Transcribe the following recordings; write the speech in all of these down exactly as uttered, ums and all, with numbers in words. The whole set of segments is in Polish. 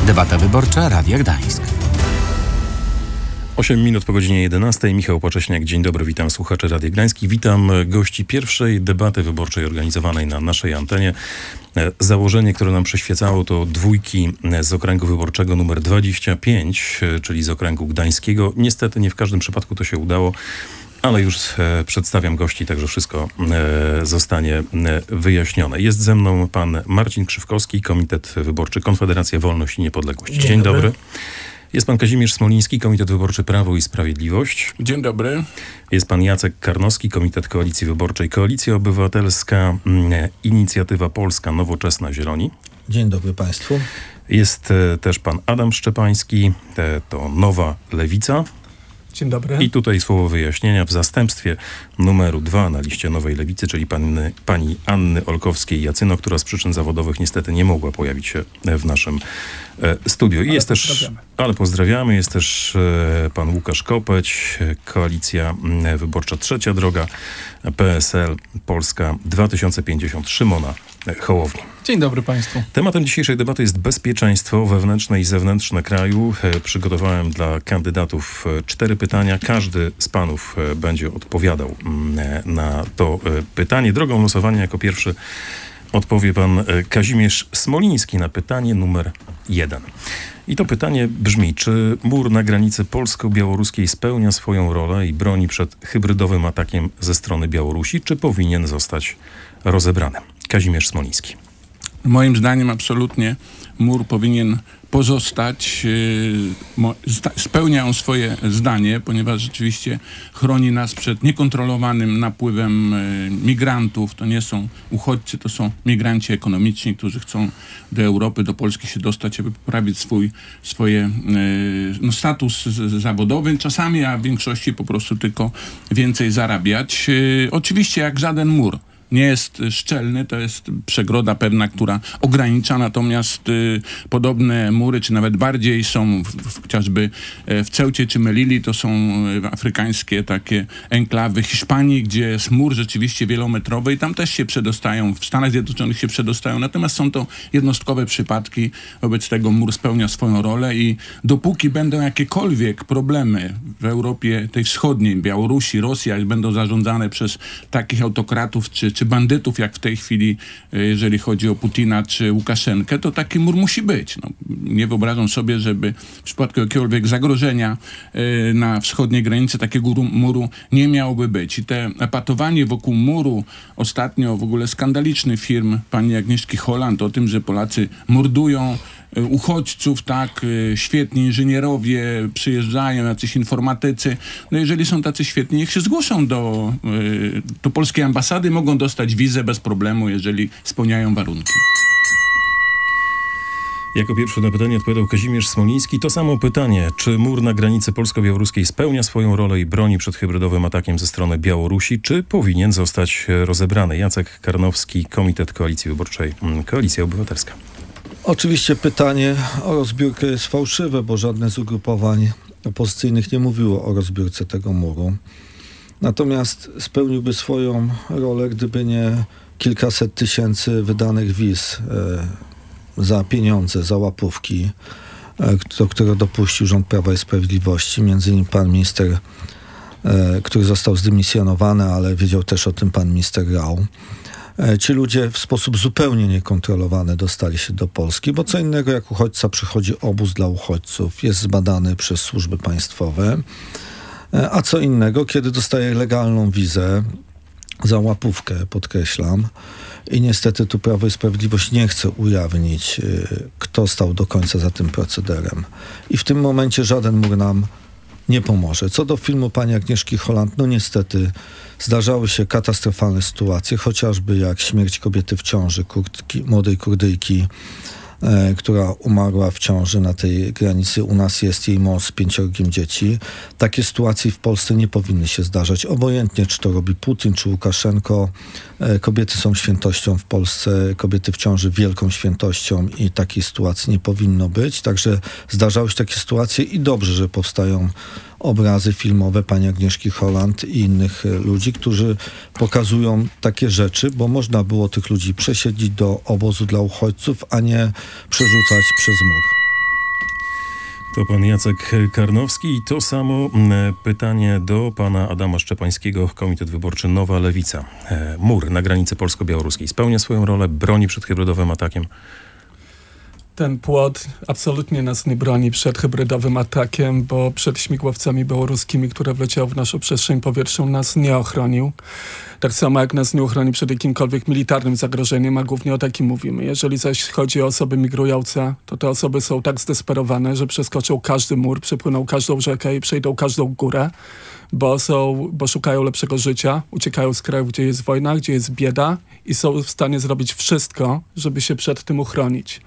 Debata wyborcza Radia Gdańsk. osiem minut po godzinie jedenastej. Michał Pacześniak, dzień dobry, witam słuchaczy Radia Gdański. Witam gości pierwszej debaty wyborczej organizowanej na naszej antenie. Założenie, które nam przyświecało, to dwójki z okręgu wyborczego numer dwadzieścia pięć, czyli z okręgu gdańskiego. Niestety nie w każdym przypadku to się udało, ale już e, przedstawiam gości, także wszystko e, zostanie e, wyjaśnione. Jest ze mną pan Marcin Krzywkowski, Komitet Wyborczy Konfederacja Wolność i Niepodległość. Dzień, Dzień dobry. dobry. Jest pan Kazimierz Smoliński, Komitet Wyborczy Prawo i Sprawiedliwość. Dzień dobry. Jest pan Jacek Karnowski, Komitet Koalicji Wyborczej Koalicja Obywatelska, Inicjatywa Polska, Nowoczesna, Zieloni. Dzień dobry państwu. Jest e, też pan Adam Szczepański, te, to Nowa Lewica. Dzień dobry. I tutaj słowo wyjaśnienia w zastępstwie numeru dwa na liście Nowej Lewicy, czyli pani, pani Anny Olkowskiej-Jacyno, która z przyczyn zawodowych niestety nie mogła pojawić się w naszym e, studiu. I ale jest też, ale pozdrawiamy, jest też e, pan Łukasz Kopeć, Koalicja Wyborcza Trzecia Droga, P S L Polska dwa tysiące pięćdziesiąt, Szymona Hołowni. Dzień dobry państwu. Tematem dzisiejszej debaty jest bezpieczeństwo wewnętrzne i zewnętrzne kraju. E, przygotowałem dla kandydatów e, cztery pytania. Każdy z panów e, będzie odpowiadał e, na to e, pytanie. Drogą losowania jako pierwszy odpowie pan e, Kazimierz Smoliński na pytanie numer jeden. I to pytanie brzmi, czy mur na granicy polsko-białoruskiej spełnia swoją rolę i broni przed hybrydowym atakiem ze strony Białorusi, czy powinien zostać rozebrany? Kazimierz Smoliński. Moim zdaniem absolutnie mur powinien pozostać. Spełnia on swoje zdanie, ponieważ rzeczywiście chroni nas przed niekontrolowanym napływem migrantów. To nie są uchodźcy, to są migranci ekonomiczni, którzy chcą do Europy, do Polski się dostać, aby poprawić swój swoje, no, status zawodowy czasami, a w większości po prostu tylko więcej zarabiać. Oczywiście jak żaden mur nie jest szczelny, to jest przegroda pewna, która ogranicza, natomiast y, podobne mury, czy nawet bardziej są w, w, chociażby w Ceucie czy Melilli, to są y, afrykańskie takie enklawy Hiszpanii, gdzie jest mur rzeczywiście wielometrowy i tam też się przedostają, w Stanach Zjednoczonych się przedostają, natomiast są to jednostkowe przypadki, wobec tego mur spełnia swoją rolę i dopóki będą jakiekolwiek problemy w Europie tej wschodniej, Białorusi, Rosji, jak będą zarządzane przez takich autokratów czy czy bandytów, jak w tej chwili, jeżeli chodzi o Putina czy Łukaszenkę, to taki mur musi być. No, nie wyobrażam sobie, żeby w przypadku jakiegokolwiek zagrożenia y, na wschodniej granicy takiego muru nie miałoby być. I te epatowanie wokół muru, ostatnio w ogóle skandaliczny film pani Agnieszki Holland o tym, że Polacy mordują uchodźców, tak, świetni inżynierowie przyjeżdżają, jacyś informatycy. No jeżeli są tacy świetni, niech się zgłoszą do, do polskiej ambasady, mogą dostać wizę bez problemu, jeżeli spełniają warunki. Jako pierwszy na pytanie odpowiadał Kazimierz Smoliński. To samo pytanie, czy mur na granicy polsko-białoruskiej spełnia swoją rolę i broni przed hybrydowym atakiem ze strony Białorusi, czy powinien zostać rozebrany? Jacek Karnowski, Komitet Koalicji Wyborczej, Koalicja Obywatelska. Oczywiście pytanie o rozbiórkę jest fałszywe, bo żadne z ugrupowań opozycyjnych nie mówiło o rozbiórce tego muru. Natomiast spełniłby swoją rolę, gdyby nie kilkaset tysięcy wydanych wiz e, za pieniądze, za łapówki, e, do którego dopuścił rząd Prawa i Sprawiedliwości. Między innymi pan minister, e, który został zdymisjonowany, ale wiedział też o tym pan minister Rau. Ci ludzie w sposób zupełnie niekontrolowany dostali się do Polski, bo co innego jak uchodźca przychodzi obóz dla uchodźców, jest zbadany przez służby państwowe, a co innego, kiedy dostaje legalną wizę za łapówkę, podkreślam, i niestety tu Prawo i Sprawiedliwość nie chce ujawnić, kto stał do końca za tym procederem. I w tym momencie żaden mur nam nie pomoże. Co do filmu pani Agnieszki Holland, no niestety zdarzały się katastrofalne sytuacje, chociażby jak śmierć kobiety w ciąży, Kurdki, młodej Kurdyjki, e, która umarła w ciąży na tej granicy. U nas jest jej mąż z pięciorgiem dzieci. Takie sytuacje w Polsce nie powinny się zdarzać. Obojętnie, czy to robi Putin, czy Łukaszenko. E, kobiety są świętością w Polsce, kobiety w ciąży wielką świętością i takiej sytuacji nie powinno być. Także zdarzały się takie sytuacje i dobrze, że powstają obrazy filmowe pani Agnieszki Holland i innych ludzi, którzy pokazują takie rzeczy, bo można było tych ludzi przesiedlić do obozu dla uchodźców, a nie przerzucać przez mur. To pan Jacek Karnowski i to samo pytanie do pana Adama Szczepańskiego, Komitet Wyborczy Nowa Lewica. Mur na granicy polsko-białoruskiej spełnia swoją rolę, broni przed hybrydowym atakiem? Ten płot absolutnie nas nie broni przed hybrydowym atakiem, bo przed śmigłowcami białoruskimi, które wleciały w naszą przestrzeń powietrzną, nas nie ochronił. Tak samo jak nas nie ochroni przed jakimkolwiek militarnym zagrożeniem, a głównie o takim mówimy. Jeżeli zaś chodzi o osoby migrujące, to te osoby są tak zdesperowane, że przeskoczą każdy mur, przepłyną każdą rzekę i przejdą każdą górę, bo, są, bo szukają lepszego życia, uciekają z krajów, gdzie jest wojna, gdzie jest bieda i są w stanie zrobić wszystko, żeby się przed tym uchronić.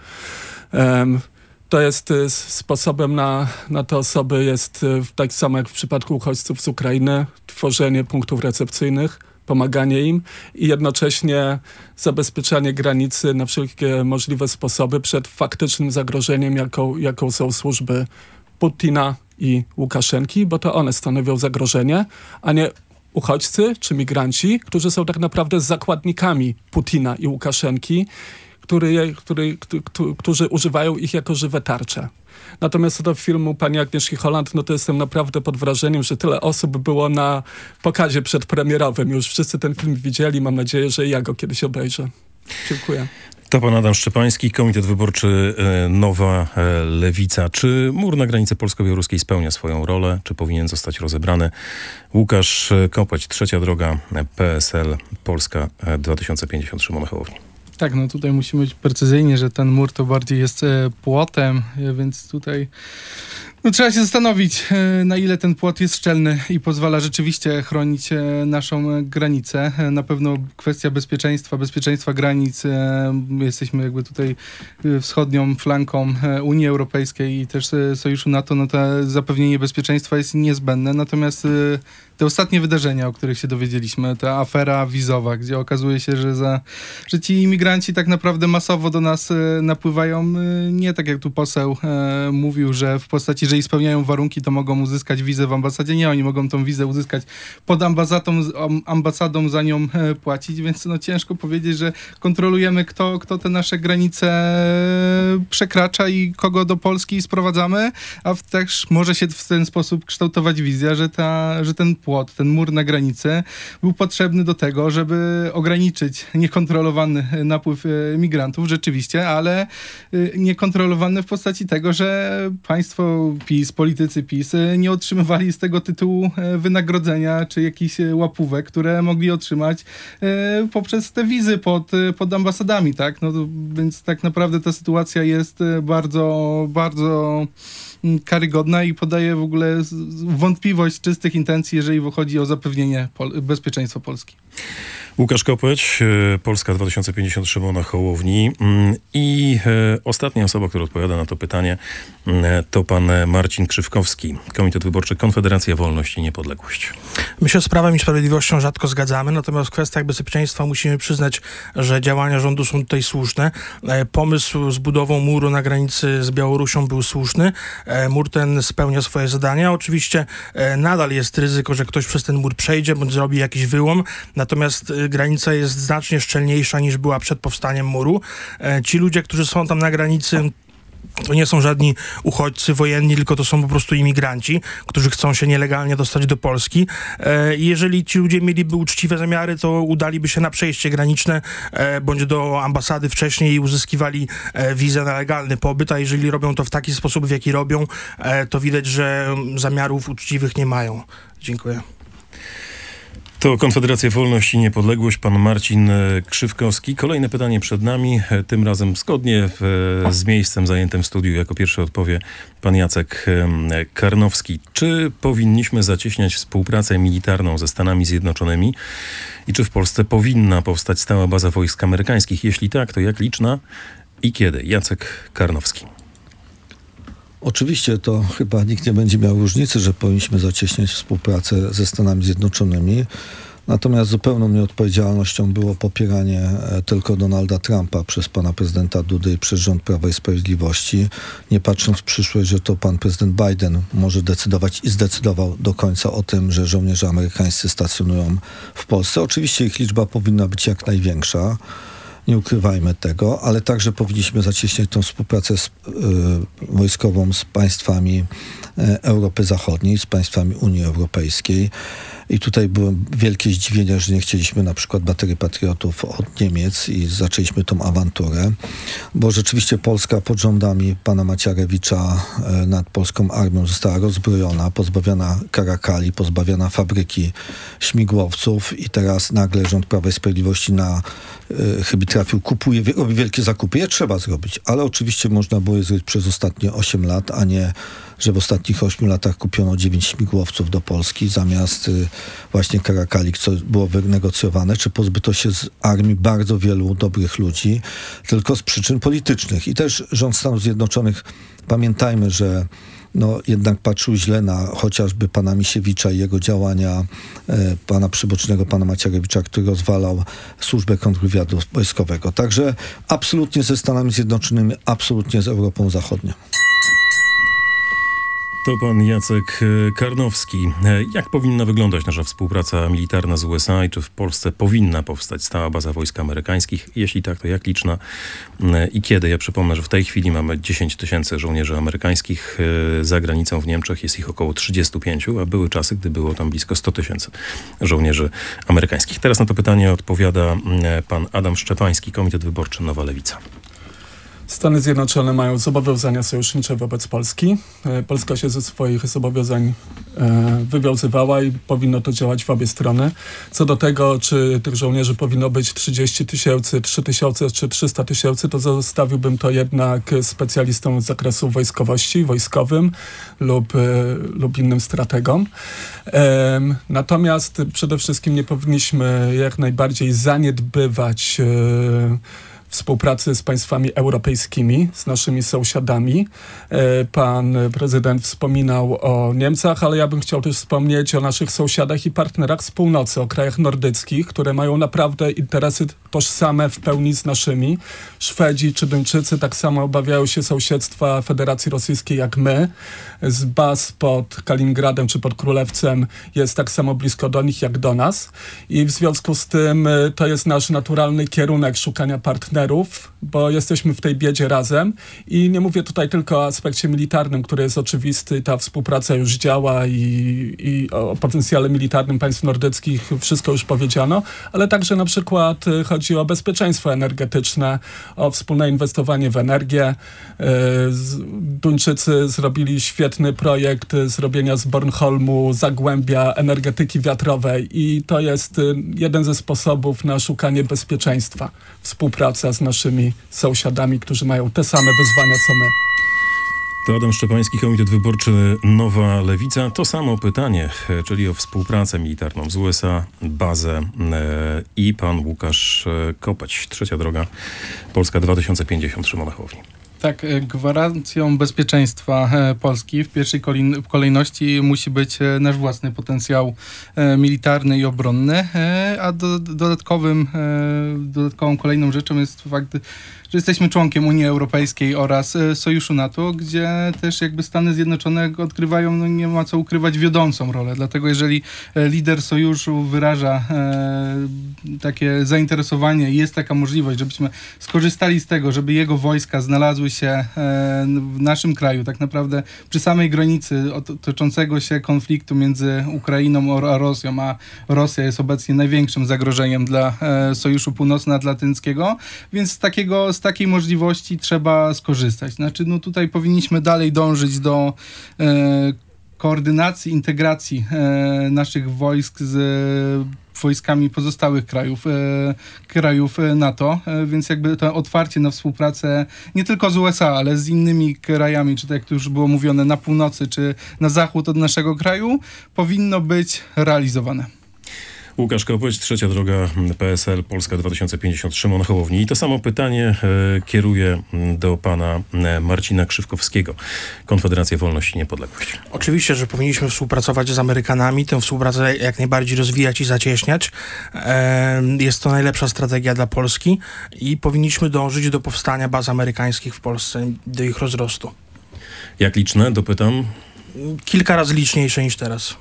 Um, to jest y, sposobem na, na te osoby jest y, tak samo jak w przypadku uchodźców z Ukrainy, tworzenie punktów recepcyjnych, pomaganie im i jednocześnie zabezpieczanie granicy na wszelkie możliwe sposoby przed faktycznym zagrożeniem, jaką, jaką są służby Putina i Łukaszenki, bo to one stanowią zagrożenie, a nie uchodźcy czy migranci, którzy są tak naprawdę zakładnikami Putina i Łukaszenki, Który, który, który, którzy używają ich jako żywe tarcze. Natomiast co do filmu pani Agnieszki Holland, no to jestem naprawdę pod wrażeniem, że tyle osób było na pokazie przedpremierowym. Już wszyscy ten film widzieli. Mam nadzieję, że ja go kiedyś obejrzę. Dziękuję. To pan Adam Szczepański, Komitet Wyborczy Nowa Lewica. Czy mur na granicy polsko-białoruskiej spełnia swoją rolę? Czy powinien zostać rozebrany? Łukasz Kopeć, Trzecia Droga, P S L, Polska dwa tysiące pięćdziesiąt, Szymon Hołowni. Tak, no tutaj musimy być precyzyjni, że ten mur to bardziej jest e, płotem, e, więc tutaj no, trzeba się zastanowić, e, na ile ten płot jest szczelny i pozwala rzeczywiście chronić e, naszą e, granicę. E, na pewno kwestia bezpieczeństwa, bezpieczeństwa granic. E, jesteśmy jakby tutaj e, wschodnią flanką e, Unii Europejskiej i też e, Sojuszu NATO, no to zapewnienie bezpieczeństwa jest niezbędne. Natomiast e, te ostatnie wydarzenia, o których się dowiedzieliśmy, ta afera wizowa, gdzie okazuje się, że, za, że ci imigranci tak naprawdę masowo do nas e, napływają, e, nie tak jak tu poseł e, mówił, że w postaci, jeżeli spełniają warunki, to mogą uzyskać wizę w ambasadzie. Nie, oni mogą tą wizę uzyskać pod ambasadą, ambasadą za nią e, płacić, więc no ciężko powiedzieć, że kontrolujemy, kto, kto te nasze granice przekracza i kogo do Polski sprowadzamy, a w, też może się w ten sposób kształtować wizja, że, ta, że ten płot, ten mur na granicy był potrzebny do tego, żeby ograniczyć niekontrolowany napływ migrantów, rzeczywiście, ale niekontrolowany w postaci tego, że państwo PiS, politycy PiS nie otrzymywali z tego tytułu wynagrodzenia czy jakichś łapówek, które mogli otrzymać poprzez te wizy pod, pod ambasadami, tak? No, więc tak naprawdę ta sytuacja jest bardzo, bardzo karygodna i podaje w ogóle wątpliwość czystych intencji, jeżeli chodzi o zapewnienie pol- bezpieczeństwa Polski. Łukasz Kopeć, Polska dwa tysiące pięćdziesiąt, Szymona Hołowni. I ostatnia osoba, która odpowiada na to pytanie, to pan Marcin Krzywkowski, Komitet Wyborczy Konfederacja Wolność i Niepodległość. My się z Prawem i Sprawiedliwością rzadko zgadzamy, natomiast w kwestiach bezpieczeństwa musimy przyznać, że działania rządu są tutaj słuszne. Pomysł z budową muru na granicy z Białorusią był słuszny. Mur ten spełnia swoje zadania. Oczywiście nadal jest ryzyko, że ktoś przez ten mur przejdzie, bądź zrobi jakiś wyłom, natomiast granica jest znacznie szczelniejsza niż była przed powstaniem muru. Ci ludzie, którzy są tam na granicy, to nie są żadni uchodźcy wojenni, tylko to są po prostu imigranci, którzy chcą się nielegalnie dostać do Polski. Jeżeli ci ludzie mieliby uczciwe zamiary, to udaliby się na przejście graniczne bądź do ambasady wcześniej i uzyskiwali wizę na legalny pobyt, a jeżeli robią to w taki sposób, w jaki robią, to widać, że zamiarów uczciwych nie mają. Dziękuję. To Konfederacja Wolność i Niepodległość, pan Marcin Krzywkowski. Kolejne pytanie przed nami, tym razem zgodnie w, z miejscem zajętym w studiu. Jako pierwszy odpowie pan Jacek Karnowski. Czy powinniśmy zacieśniać współpracę militarną ze Stanami Zjednoczonymi i czy w Polsce powinna powstać stała baza wojsk amerykańskich? Jeśli tak, to jak liczna i kiedy? Jacek Karnowski. Oczywiście to chyba nikt nie będzie miał różnicy, że powinniśmy zacieśniać współpracę ze Stanami Zjednoczonymi. Natomiast zupełną nieodpowiedzialnością było popieranie tylko Donalda Trumpa przez pana prezydenta Dudy i przez rząd Prawa i Sprawiedliwości, nie patrząc w przyszłość, że to pan prezydent Biden może decydować i zdecydował do końca o tym, że żołnierze amerykańscy stacjonują w Polsce. Oczywiście ich liczba powinna być jak największa. Nie ukrywajmy tego, ale także powinniśmy zacieśniać tą współpracę z, yy, wojskową z państwami Europy Zachodniej, z państwami Unii Europejskiej. I tutaj było wielkie zdziwienie, że nie chcieliśmy na przykład baterii patriotów od Niemiec i zaczęliśmy tą awanturę, bo rzeczywiście Polska pod rządami pana Macierewicza nad polską armią została rozbrojona, pozbawiona karakali, pozbawiona fabryki śmigłowców i teraz nagle rząd Prawa i Sprawiedliwości na y, chyba trafił, kupuje, robi wielkie zakupy. Je trzeba zrobić, ale oczywiście można było je zrobić przez ostatnie osiem lat, a nie że w ostatnich ośmiu latach kupiono dziewięć śmigłowców do Polski zamiast y, właśnie karakali, co było wynegocjowane, czy pozbyto się z armii bardzo wielu dobrych ludzi, tylko z przyczyn politycznych. I też rząd Stanów Zjednoczonych, pamiętajmy, że no, jednak patrzył źle na chociażby pana Misiewicza i jego działania, e, pana przybocznego, pana Macierewicza, który rozwalał służbę kontrwywiadu wojskowego. Także absolutnie ze Stanami Zjednoczonymi, absolutnie z Europą Zachodnią. To pan Jacek Karnowski. Jak powinna wyglądać nasza współpraca militarna z U S A i czy w Polsce powinna powstać stała baza wojsk amerykańskich? Jeśli tak, to jak liczna i kiedy? Ja przypomnę, że w tej chwili mamy dziesięć tysięcy żołnierzy amerykańskich. Za granicą w Niemczech jest ich około trzydzieści pięć, a były czasy, gdy było tam blisko sto tysięcy żołnierzy amerykańskich. Teraz na to pytanie odpowiada pan Adam Szczepański, Komitet Wyborczy Nowa Lewica. Stany Zjednoczone mają zobowiązania sojusznicze wobec Polski. Polska się ze swoich zobowiązań e, wywiązywała i powinno to działać w obie strony. Co do tego, czy tych żołnierzy powinno być trzydzieści tysięcy, trzy tysiące czy trzysta tysięcy, to zostawiłbym to jednak specjalistom z zakresu wojskowości, wojskowym lub, e, lub innym strategom. E, natomiast przede wszystkim nie powinniśmy jak najbardziej zaniedbywać e, współpracy z państwami europejskimi, z naszymi sąsiadami. Pan prezydent wspominał o Niemcach, ale ja bym chciał też wspomnieć o naszych sąsiadach i partnerach z północy, o krajach nordyckich, które mają naprawdę interesy tożsame w pełni z naszymi. Szwedzi czy Duńczycy tak samo obawiają się sąsiedztwa Federacji Rosyjskiej jak my. Z baz pod Kaliningradem czy pod Królewcem jest tak samo blisko do nich jak do nas. I w związku z tym to jest nasz naturalny kierunek szukania partnerów, bo jesteśmy w tej biedzie razem. I nie mówię tutaj tylko o aspekcie militarnym, który jest oczywisty. Ta współpraca już działa i, i o potencjale militarnym państw nordyckich wszystko już powiedziano, ale także na przykład chodzi o bezpieczeństwo energetyczne, o wspólne inwestowanie w energię. Duńczycy zrobili świetny projekt zrobienia z Bornholmu zagłębia energetyki wiatrowej i to jest jeden ze sposobów na szukanie bezpieczeństwa. Współpraca z naszymi sąsiadami, którzy mają te same wyzwania co my. To Adam Szczepański, Komitet Wyborczy Nowa Lewica. To samo pytanie, czyli o współpracę militarną z U S A, bazę e, i pan Łukasz Kopeć. Trzecia droga Polska dwa tysiące pięćdziesiąt, Szymon Hołowni. Tak, gwarancją bezpieczeństwa Polski w pierwszej kolejności musi być nasz własny potencjał militarny i obronny, a do, dodatkowym, dodatkową kolejną rzeczą jest fakt, że jesteśmy członkiem Unii Europejskiej oraz Sojuszu NATO, gdzie też jakby Stany Zjednoczone odgrywają, no nie ma co ukrywać, wiodącą rolę. Dlatego jeżeli lider Sojuszu wyraża e, takie zainteresowanie i jest taka możliwość, żebyśmy skorzystali z tego, żeby jego wojska znalazły się e, w naszym kraju, tak naprawdę przy samej granicy toczącego się konfliktu między Ukrainą a Rosją, a Rosja jest obecnie największym zagrożeniem dla e, Sojuszu Północnoatlantyckiego, więc z takiego z takiej możliwości trzeba skorzystać. Znaczy, no tutaj powinniśmy dalej dążyć do e, koordynacji, integracji e, naszych wojsk z e, wojskami pozostałych krajów, e, krajów NATO, e, więc jakby to otwarcie na współpracę nie tylko z U S A, ale z innymi krajami, czy tak jak to już było mówione, na północy, czy na zachód od naszego kraju, powinno być realizowane. Łukasz Kopeć, Trzecia Droga P S L, Polska dwa tysiące pięćdziesiąt, Szymon Hołowni. I to samo pytanie e, kieruję do pana e, Marcina Krzywkowskiego, Konfederacja Wolność i Niepodległość. Oczywiście, że powinniśmy współpracować z Amerykanami, tę współpracę jak najbardziej rozwijać i zacieśniać. E, jest to najlepsza strategia dla Polski i powinniśmy dążyć do powstania baz amerykańskich w Polsce, do ich rozrostu. Jak liczne? Dopytam. Kilka razy liczniejsze niż teraz.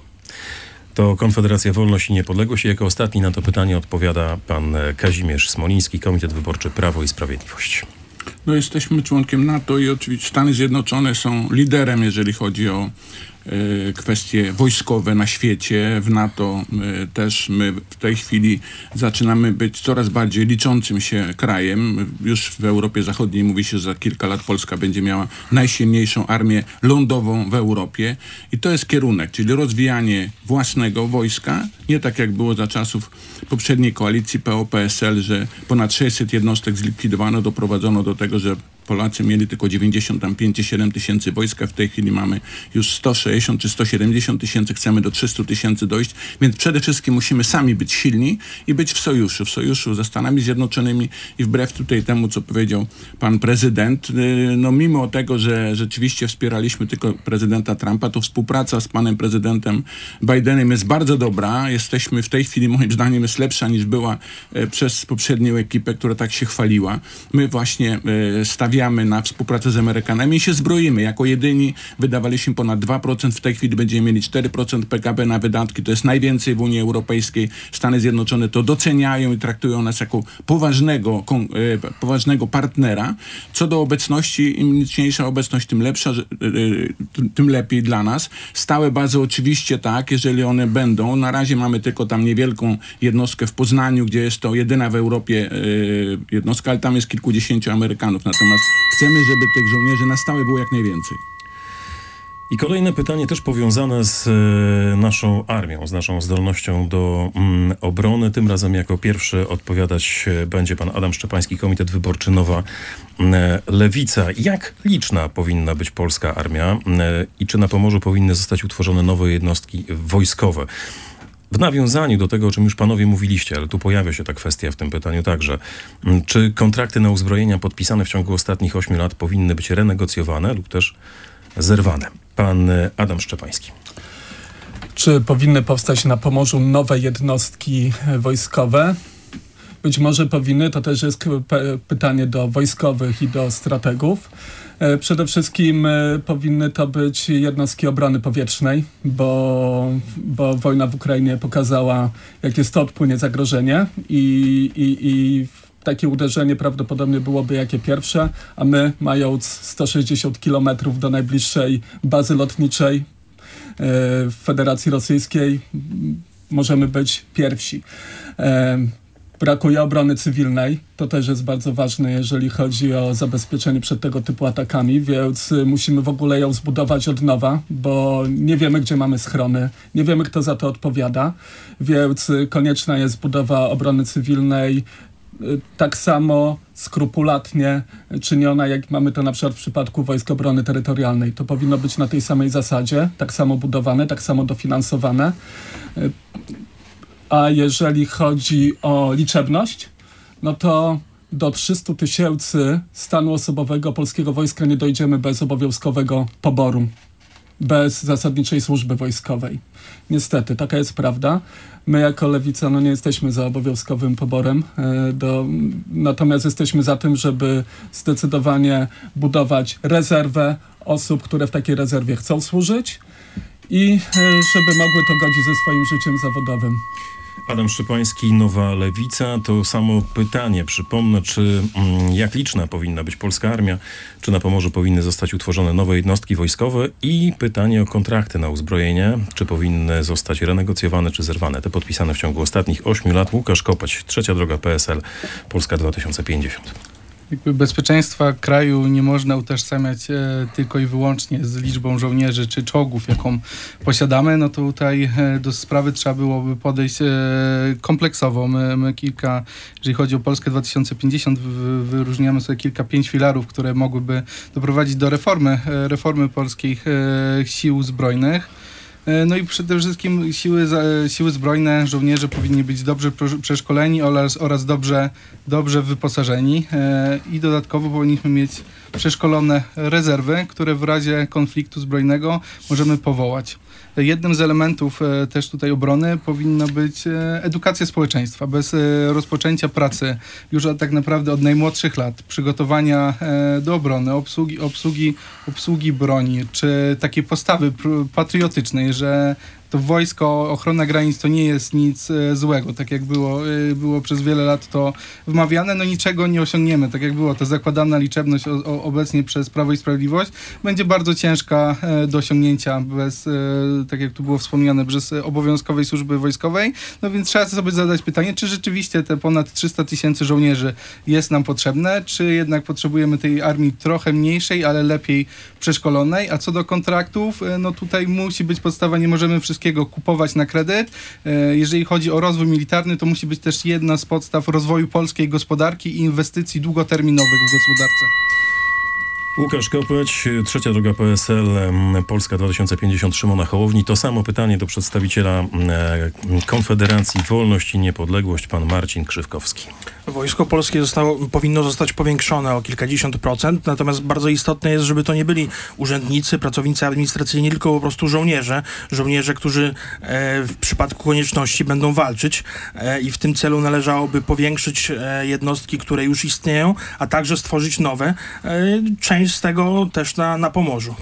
To Konfederacja Wolność i Niepodległość i jako ostatni na to pytanie odpowiada pan Kazimierz Smoliński, Komitet Wyborczy Prawo i Sprawiedliwość. No, jesteśmy członkiem NATO i oczywiście Stany Zjednoczone są liderem, jeżeli chodzi o e, kwestie wojskowe na świecie. W NATO e, też my w tej chwili zaczynamy być coraz bardziej liczącym się krajem. Już w Europie Zachodniej mówi się, że za kilka lat Polska będzie miała najsilniejszą armię lądową w Europie. I to jest kierunek, czyli rozwijanie własnego wojska. Nie tak jak było za czasów poprzedniej koalicji P O P S L, że ponad sześćset jednostek zlikwidowano, doprowadzono do tego, że Polacy mieli tylko dziewięćdziesiąt pięć czy siedem tysięcy wojska. W tej chwili mamy już sto sześćdziesiąt czy sto siedemdziesiąt tysięcy. Chcemy do trzystu tysięcy dojść. Więc przede wszystkim musimy sami być silni i być w sojuszu. W sojuszu ze Stanami Zjednoczonymi i wbrew tutaj temu, co powiedział pan prezydent, no mimo tego, że rzeczywiście wspieraliśmy tylko prezydenta Trumpa, to współpraca z panem prezydentem Bidenem jest bardzo dobra. Jesteśmy w tej chwili, moim zdaniem, jest lepsza niż była przez poprzednią ekipę, która tak się chwaliła. My właśnie stawiamy na współpracę z Amerykanami i się zbroimy. Jako jedyni wydawaliśmy ponad dwa procent, w tej chwili będziemy mieli cztery procent P K B na wydatki. To jest najwięcej w Unii Europejskiej. Stany Zjednoczone to doceniają i traktują nas jako poważnego, kon, e, poważnego partnera. Co do obecności, im liczniejsza obecność, tym lepsza, e, tym lepiej dla nas. Stałe bazy oczywiście tak, jeżeli one będą. Na razie mamy tylko tam niewielką jednostkę w Poznaniu, gdzie jest to jedyna w Europie e, jednostka, ale tam jest kilkudziesięciu Amerykanów. Natomiast chcemy, żeby tych żołnierzy na stałe było jak najwięcej. I kolejne pytanie też powiązane z e, naszą armią, z naszą zdolnością do mm, obrony. Tym razem jako pierwszy odpowiadać będzie pan Adam Szczepański, Komitet Wyborczy Nowa e, Lewica. Jak liczna powinna być polska armia e, i czy na Pomorzu powinny zostać utworzone nowe jednostki wojskowe? W nawiązaniu do tego, o czym już panowie mówiliście, ale tu pojawia się ta kwestia w tym pytaniu także. Czy kontrakty na uzbrojenia podpisane w ciągu ostatnich ośmiu lat powinny być renegocjowane lub też zerwane? Pan Adam Szczepański. Czy powinny powstać na Pomorzu nowe jednostki wojskowe? Być może powinny, to też jest pytanie do wojskowych i do strategów. Przede wszystkim powinny to być jednostki obrony powietrznej, bo, bo wojna w Ukrainie pokazała, jakie stąd płynie zagrożenie i, i, i takie uderzenie prawdopodobnie byłoby jakie pierwsze, a my, mając sto sześćdziesiąt kilometrów do najbliższej bazy lotniczej w Federacji Rosyjskiej, możemy być pierwsi. Brakuje obrony cywilnej, to też jest bardzo ważne, jeżeli chodzi o zabezpieczenie przed tego typu atakami, więc musimy w ogóle ją zbudować od nowa, bo nie wiemy, gdzie mamy schrony, nie wiemy, kto za to odpowiada, więc konieczna jest budowa obrony cywilnej, tak samo skrupulatnie czyniona, jak mamy to na przykład w przypadku Wojsk Obrony Terytorialnej. To powinno być na tej samej zasadzie, tak samo budowane, tak samo dofinansowane. A jeżeli chodzi o liczebność, no to do trzystu tysięcy stanu osobowego polskiego wojska nie dojdziemy bez obowiązkowego poboru, bez zasadniczej służby wojskowej. Niestety, taka jest prawda. My jako Lewica no nie jesteśmy za obowiązkowym poborem, e, do, natomiast jesteśmy za tym, żeby zdecydowanie budować rezerwę osób, które w takiej rezerwie chcą służyć i e, żeby mogły to godzić ze swoim życiem zawodowym. Adam Szczepański, Nowa Lewica. To samo pytanie. Przypomnę, czy mm, jak liczna powinna być polska armia, czy na Pomorzu powinny zostać utworzone nowe jednostki wojskowe i pytanie o kontrakty na uzbrojenie, czy powinny zostać renegocjowane, czy zerwane. Te podpisane w ciągu ostatnich ośmiu lat. Łukasz Kopeć, Trzecia Droga P S L, Polska dwa tysiące pięćdziesiąt. Jakby bezpieczeństwa kraju nie można utożsamiać e, tylko i wyłącznie z liczbą żołnierzy czy czołgów, jaką posiadamy, no to tutaj e, do sprawy trzeba byłoby podejść e, kompleksowo. My, my kilka, jeżeli chodzi o Polskę dwa tysiące pięćdziesiąt, w, wyróżniamy sobie kilka, pięć filarów, które mogłyby doprowadzić do reformy, e, reformy polskich e, sił zbrojnych. No i przede wszystkim siły, siły zbrojne, żołnierze powinni być dobrze przeszkoleni oraz, oraz dobrze, dobrze wyposażeni i dodatkowo powinniśmy mieć przeszkolone rezerwy, które w razie konfliktu zbrojnego możemy powołać. Jednym z elementów e, też tutaj obrony powinna być e, edukacja społeczeństwa. Bez e, rozpoczęcia pracy już od, tak naprawdę od najmłodszych lat, przygotowania e, do obrony, obsługi, obsługi, obsługi broni, czy takiej postawy pr- patriotycznej, tutaj, że to wojsko, ochrona granic to nie jest nic e, złego, tak jak było, e, było przez wiele lat to wmawiane, no niczego nie osiągniemy, tak jak było, ta zakładana liczebność o, o, obecnie przez Prawo i Sprawiedliwość będzie bardzo ciężka e, do osiągnięcia bez, e, tak jak tu było wspomniane, bez obowiązkowej służby wojskowej, no więc trzeba sobie zadać pytanie, czy rzeczywiście te ponad trzysta tysięcy żołnierzy jest nam potrzebne, czy jednak potrzebujemy tej armii trochę mniejszej, ale lepiej przeszkolonej, a co do kontraktów, e, no tutaj musi być podstawa, nie możemy wszystkiego kupować na kredyt. Jeżeli chodzi o rozwój militarny, to musi być też jedna z podstaw rozwoju polskiej gospodarki i inwestycji długoterminowych w gospodarce. Łukasz Kopeć, trzecia droga P S L, Polska dwa tysiące pięćdziesiąt, Szymona Hołowni. To samo pytanie do przedstawiciela Konfederacji Wolność i Niepodległość, pan Marcin Krzywkowski. Wojsko polskie zostało, powinno zostać powiększone o kilkadziesiąt procent, natomiast bardzo istotne jest, żeby to nie byli urzędnicy, pracownicy administracyjni, tylko po prostu żołnierze. Żołnierze, którzy e, w przypadku konieczności będą walczyć e, i w tym celu należałoby powiększyć e, jednostki, które już istnieją, a także stworzyć nowe. E, część z tego też na, na Pomorzu.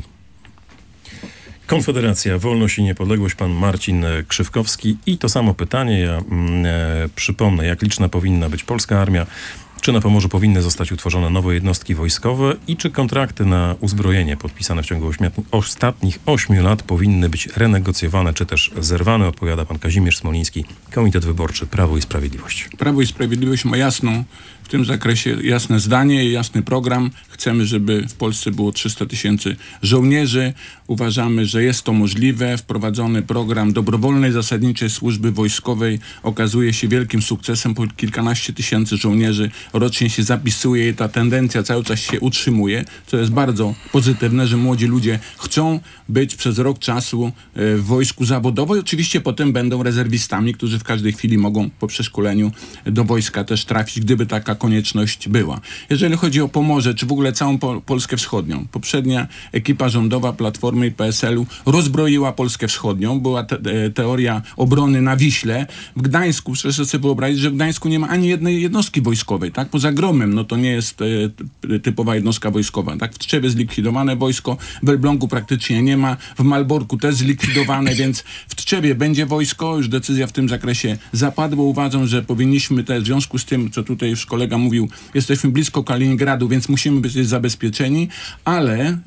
Konfederacja, Wolność i Niepodległość, pan Marcin Krzywkowski. I to samo pytanie, ja mm, e, przypomnę, jak liczna powinna być polska armia, czy na Pomorzu powinny zostać utworzone nowe jednostki wojskowe i czy kontrakty na uzbrojenie podpisane w ciągu ośmiu, ostatnich ośmiu lat powinny być renegocjowane, czy też zerwane, odpowiada pan Kazimierz Smoliński, Komitet Wyborczy Prawo i Sprawiedliwość. Prawo i Sprawiedliwość ma jasną w tym zakresie jasne zdanie i jasny program. Chcemy, żeby w Polsce było trzysta tysięcy żołnierzy. Uważamy, że jest to możliwe. Wprowadzony program dobrowolnej zasadniczej służby wojskowej okazuje się wielkim sukcesem. Po kilkanaście tysięcy żołnierzy rocznie się zapisuje i ta tendencja cały czas się utrzymuje, co jest bardzo pozytywne, że młodzi ludzie chcą być przez rok czasu w wojsku zawodowo i oczywiście potem będą rezerwistami, którzy w każdej chwili mogą po przeszkoleniu do wojska też trafić, gdyby taka konieczność była. Jeżeli chodzi o Pomorze, czy w ogóle całą Pol- Polskę Wschodnią, poprzednia ekipa rządowa Platformy i P S L u rozbroiła Polskę Wschodnią. Była te- teoria obrony na Wiśle. W Gdańsku, proszę sobie wyobrazić, że w Gdańsku nie ma ani jednej jednostki wojskowej, tak? Poza Gromem, no to nie jest e, typowa jednostka wojskowa, tak? W Tczewie zlikwidowane wojsko, w Elblągu praktycznie nie ma, w Malborku też zlikwidowane, więc w Tczewie będzie wojsko, już decyzja w tym zakresie zapadła. Uważam, że powinniśmy też w związku z tym, co tutaj już kolega mówił, jesteśmy blisko Kaliningradu, więc musimy być zabezpieczeni, ale e,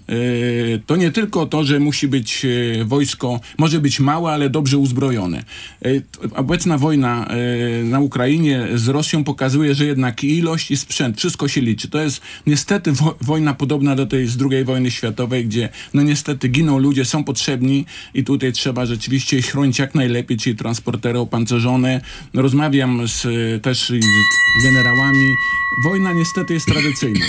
to nie tylko to, że musi być e, wojsko, może być małe, ale dobrze uzbrojone. E, obecna wojna e, na Ukrainie z Rosją pokazuje, że jednak ilość i sprzęt, wszystko się liczy. To jest niestety wo- wojna podobna do tej z drugiej wojny światowej, gdzie no niestety giną ludzie, są potrzebni i tutaj trzeba rzeczywiście ich chronić jak najlepiej, czyli transportery opancerzone. Rozmawiam z, też z generałami. Wojna niestety jest tradycyjna.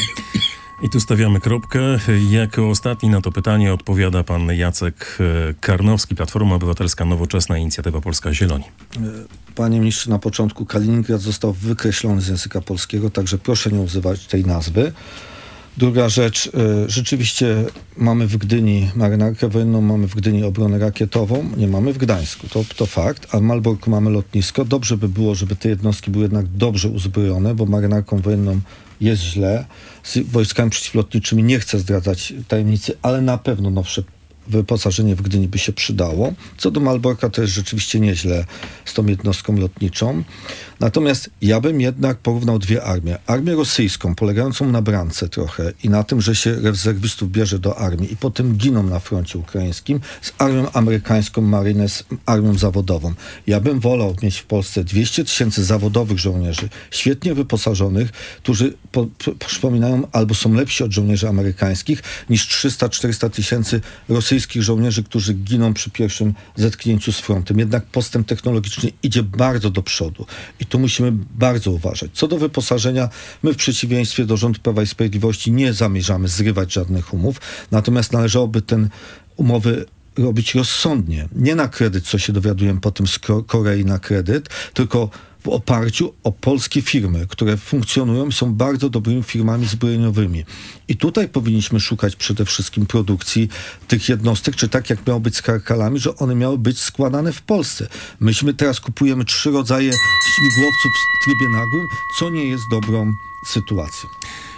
I tu stawiamy kropkę. Jako ostatni na to pytanie odpowiada pan Jacek Karnowski, Platforma Obywatelska, Nowoczesna, Inicjatywa Polska, Zieloni. Panie ministrze, na początku Kaliningrad został wykreślony z języka polskiego, także proszę nie używać tej nazwy. Druga rzecz, rzeczywiście mamy w Gdyni marynarkę wojenną, mamy w Gdyni obronę rakietową, nie mamy w Gdańsku, to, to fakt, a w Malborku mamy lotnisko. Dobrze by było, żeby te jednostki były jednak dobrze uzbrojone, bo marynarką wojenną jest źle. Z wojskami przeciwlotniczymi nie chcę zdradzać tajemnicy, ale na pewno nowsze wyposażenie w Gdyni by się przydało. Co do Malborka, to jest rzeczywiście nieźle z tą jednostką lotniczą. Natomiast ja bym jednak porównał dwie armie. Armię rosyjską, polegającą na brance trochę i na tym, że się rezerwistów bierze do armii i potem giną na froncie ukraińskim, z armią amerykańską, Marines, armią zawodową. Ja bym wolał mieć w Polsce dwieście tysięcy zawodowych żołnierzy, świetnie wyposażonych, którzy po, po, przypominają albo są lepsi od żołnierzy amerykańskich, niż trzysta czterysta tysięcy rosyjskich żołnierzy, którzy giną przy pierwszym zetknięciu z frontem. Jednak postęp technologiczny idzie bardzo do przodu i tu musimy bardzo uważać. Co do wyposażenia, my w przeciwieństwie do rządu Prawa i Sprawiedliwości nie zamierzamy zrywać żadnych umów, natomiast należałoby ten umowy robić rozsądnie. Nie na kredyt, co się dowiadujemy potem z Korei na kredyt, tylko w oparciu o polskie firmy, które funkcjonują i są bardzo dobrymi firmami zbrojeniowymi. I tutaj powinniśmy szukać przede wszystkim produkcji tych jednostek, czy tak jak miało być z Karkalami, że one miały być składane w Polsce. Myśmy teraz kupujemy trzy rodzaje śmigłowców w trybie nagłym, co nie jest dobrą sytuacją.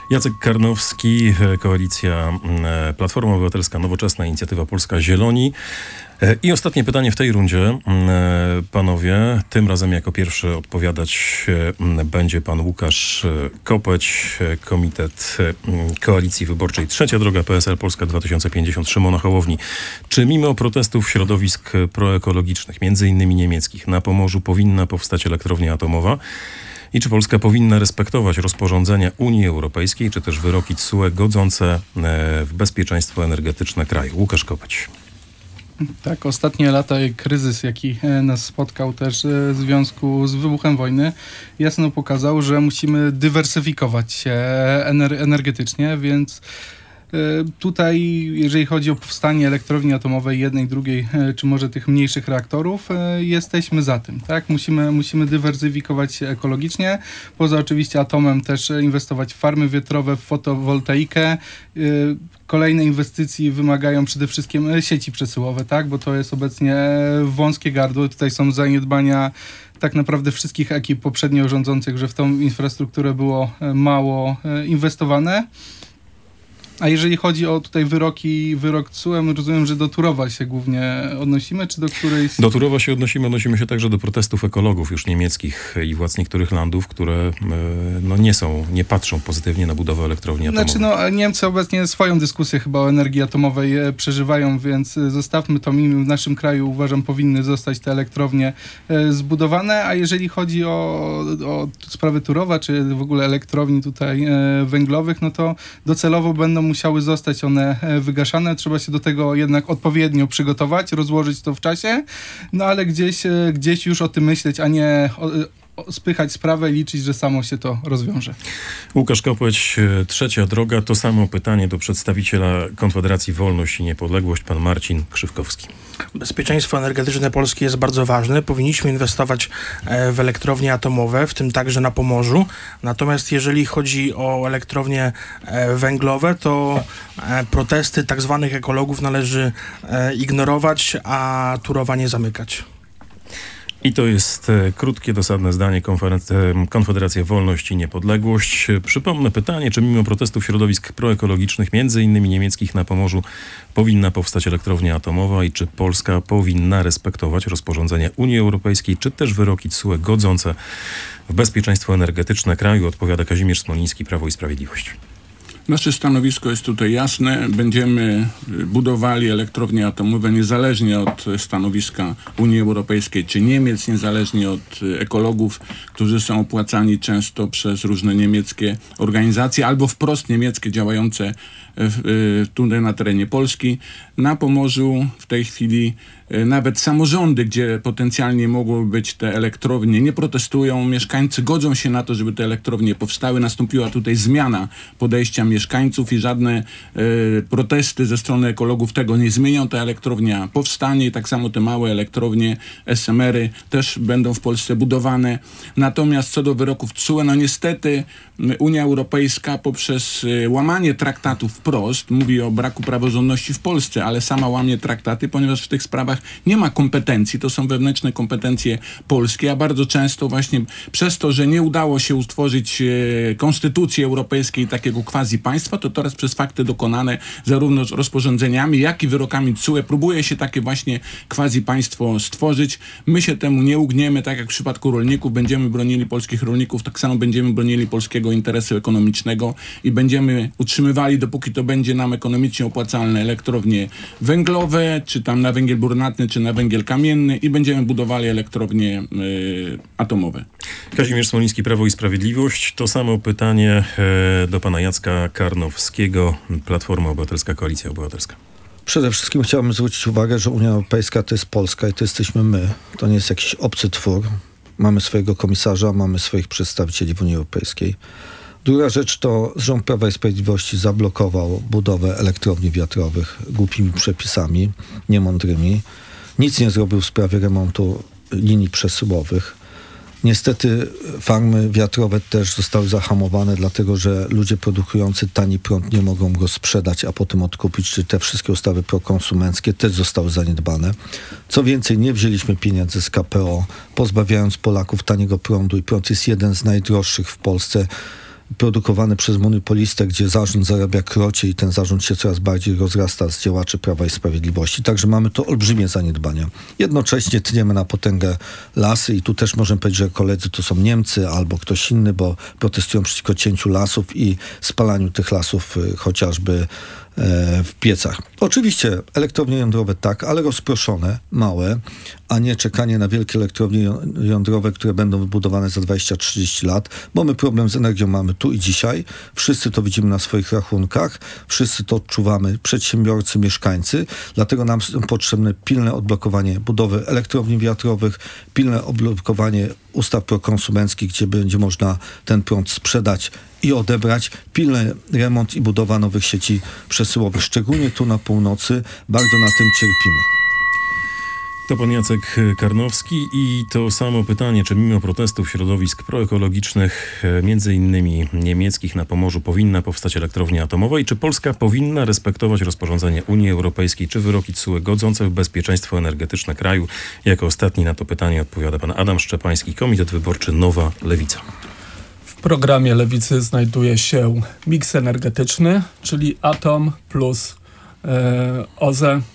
Jacek Karnowski, Koalicja Platforma Obywatelska, Nowoczesna, Inicjatywa Polska, Zieloni. I ostatnie pytanie w tej rundzie, panowie. Tym razem jako pierwszy odpowiadać będzie pan Łukasz Kopeć, Komitet Koalicji Wyborczej Trzecia Droga P S L Polska dwa tysiące pięćdziesiąt Szymona Hołowni. Czy mimo protestów środowisk proekologicznych, między innymi niemieckich, na Pomorzu powinna powstać elektrownia atomowa? I czy Polska powinna respektować rozporządzenia Unii Europejskiej, czy też wyroki T S U E godzące w bezpieczeństwo energetyczne kraju? Łukasz Kopeć. Tak, ostatnie lata i kryzys, jaki nas spotkał też w związku z wybuchem wojny, jasno pokazał, że musimy dywersyfikować się ener- energetycznie, więc tutaj, jeżeli chodzi o powstanie elektrowni atomowej, jednej, drugiej, czy może tych mniejszych reaktorów, jesteśmy za tym, tak? Musimy, musimy dywersyfikować się ekologicznie. Poza oczywiście atomem też inwestować w farmy wiatrowe, w fotowoltaikę. Kolejne inwestycje wymagają przede wszystkim sieci przesyłowe, tak? Bo to jest obecnie wąskie gardło. Tutaj są zaniedbania tak naprawdę wszystkich ekip poprzednio rządzących, że w tą infrastrukturę było mało inwestowane. A jeżeli chodzi o tutaj wyroki, wyrok T S U E, rozumiem, że do Turowa się głównie odnosimy, czy do którejś... Do Turowa się odnosimy, odnosimy się także do protestów ekologów już niemieckich i władz niektórych landów, które no, nie są, nie patrzą pozytywnie na budowę elektrowni atomowej. Znaczy, no, Niemcy obecnie swoją dyskusję chyba o energii atomowej przeżywają, więc zostawmy to. W naszym kraju, uważam, powinny zostać te elektrownie zbudowane, a jeżeli chodzi o, o sprawę Turowa, czy w ogóle elektrowni tutaj węglowych, no to docelowo będą musiały zostać one wygaszane. Trzeba się do tego jednak odpowiednio przygotować, rozłożyć to w czasie, no ale gdzieś, gdzieś już o tym myśleć, a nie o, o, spychać sprawę i liczyć, że samo się to rozwiąże. Łukasz Kopeć, Trzecia Droga. To samo pytanie do przedstawiciela Konfederacji Wolność i Niepodległość, pan Marcin Krzywkowski. Bezpieczeństwo energetyczne Polski jest bardzo ważne. Powinniśmy inwestować w elektrownie atomowe, w tym także na Pomorzu. Natomiast jeżeli chodzi o elektrownie węglowe, to protesty tak zwanych ekologów należy ignorować, a Turowa nie zamykać. I to jest e, krótkie, dosadne zdanie konfer- Konfederacja Wolność i Niepodległość. Przypomnę pytanie, czy mimo protestów środowisk proekologicznych, między innymi niemieckich, na Pomorzu powinna powstać elektrownia atomowa i czy Polska powinna respektować rozporządzenia Unii Europejskiej, czy też wyroki T S U E godzące w bezpieczeństwo energetyczne kraju? Odpowiada Kazimierz Smoliński, Prawo i Sprawiedliwość. Nasze stanowisko jest tutaj jasne. Będziemy budowali elektrownie atomowe niezależnie od stanowiska Unii Europejskiej czy Niemiec, niezależnie od ekologów, którzy są opłacani często przez różne niemieckie organizacje albo wprost niemieckie działające w, tutaj na terenie Polski. Na Pomorzu w tej chwili nawet samorządy, gdzie potencjalnie mogłyby być te elektrownie, nie protestują. Mieszkańcy godzą się na to, żeby te elektrownie powstały. Nastąpiła tutaj zmiana podejścia mieszkańców i żadne y, protesty ze strony ekologów tego nie zmienią. Ta elektrownia powstanie i tak samo te małe elektrownie, S M R-y też będą w Polsce budowane. Natomiast co do wyroków T S U E, no niestety Unia Europejska poprzez y, łamanie traktatów wprost mówi o braku praworządności w Polsce, ale sama łamie traktaty, ponieważ w tych sprawach nie ma kompetencji. To są wewnętrzne kompetencje polskie, a bardzo często właśnie przez to, że nie udało się utworzyć e, Konstytucji Europejskiej takiego quasi państwa, to teraz przez fakty dokonane zarówno rozporządzeniami, jak i wyrokami T S U E próbuje się takie właśnie quasi państwo stworzyć. My się temu nie ugniemy, tak jak w przypadku rolników. Będziemy bronili polskich rolników, tak samo będziemy bronili polskiego interesu ekonomicznego i będziemy utrzymywali, dopóki to będzie nam ekonomicznie opłacalne, elektrownie węglowe, czy tam na węgiel brunatny, czy na węgiel kamienny i będziemy budowali elektrownie y, atomowe. Kazimierz Smoliński, Prawo i Sprawiedliwość. To samo pytanie e, do pana Jacka Karnowskiego, Platforma Obywatelska, Koalicja Obywatelska. Przede wszystkim chciałbym zwrócić uwagę, że Unia Europejska to jest Polska i to jesteśmy my. To nie jest jakiś obcy twór. Mamy swojego komisarza, mamy swoich przedstawicieli w Unii Europejskiej. Druga rzecz to rząd Prawa i Sprawiedliwości zablokował budowę elektrowni wiatrowych głupimi przepisami, niemądrymi. Nic nie zrobił w sprawie remontu linii przesyłowych. Niestety farmy wiatrowe też zostały zahamowane, dlatego że ludzie produkujący tani prąd nie mogą go sprzedać, a potem odkupić. Czy te wszystkie ustawy prokonsumenckie też zostały zaniedbane. Co więcej, nie wzięliśmy pieniędzy z K P O, pozbawiając Polaków taniego prądu i prąd jest jeden z najdroższych w Polsce. produkowany przez monopolistę, gdzie zarząd zarabia krocie i ten zarząd się coraz bardziej rozrasta z działaczy Prawa i Sprawiedliwości. Także mamy tu olbrzymie zaniedbania. Jednocześnie tniemy na potęgę lasy i tu też możemy powiedzieć, że koledzy to są Niemcy albo ktoś inny, bo protestują przeciwko cięciu lasów i spalaniu tych lasów y, chociażby w piecach. Oczywiście elektrownie jądrowe tak, ale rozproszone, małe, a nie czekanie na wielkie elektrownie jądrowe, które będą wybudowane za dwadzieścia trzydzieści lat, bo my problem z energią mamy tu i dzisiaj. Wszyscy to widzimy na swoich rachunkach, wszyscy to odczuwamy, przedsiębiorcy, mieszkańcy, dlatego nam są potrzebne pilne odblokowanie budowy elektrowni wiatrowych, pilne odblokowanie ustaw prokonsumenckich, gdzie będzie można ten prąd sprzedać i odebrać, pilny remont i budowa nowych sieci przesyłowych, szczególnie tu na północy. Bardzo na tym cierpimy. To pan Jacek Karnowski i to samo pytanie, czy mimo protestów środowisk proekologicznych, między innymi niemieckich na Pomorzu, powinna powstać elektrownia atomowa i czy Polska powinna respektować rozporządzenie Unii Europejskiej, czy wyroki T S U E godzące w bezpieczeństwo energetyczne kraju? Jako ostatni na to pytanie odpowiada pan Adam Szczepański, Komitet Wyborczy Nowa Lewica. W programie Lewicy znajduje się miks energetyczny, czyli atom plus e, O Z E.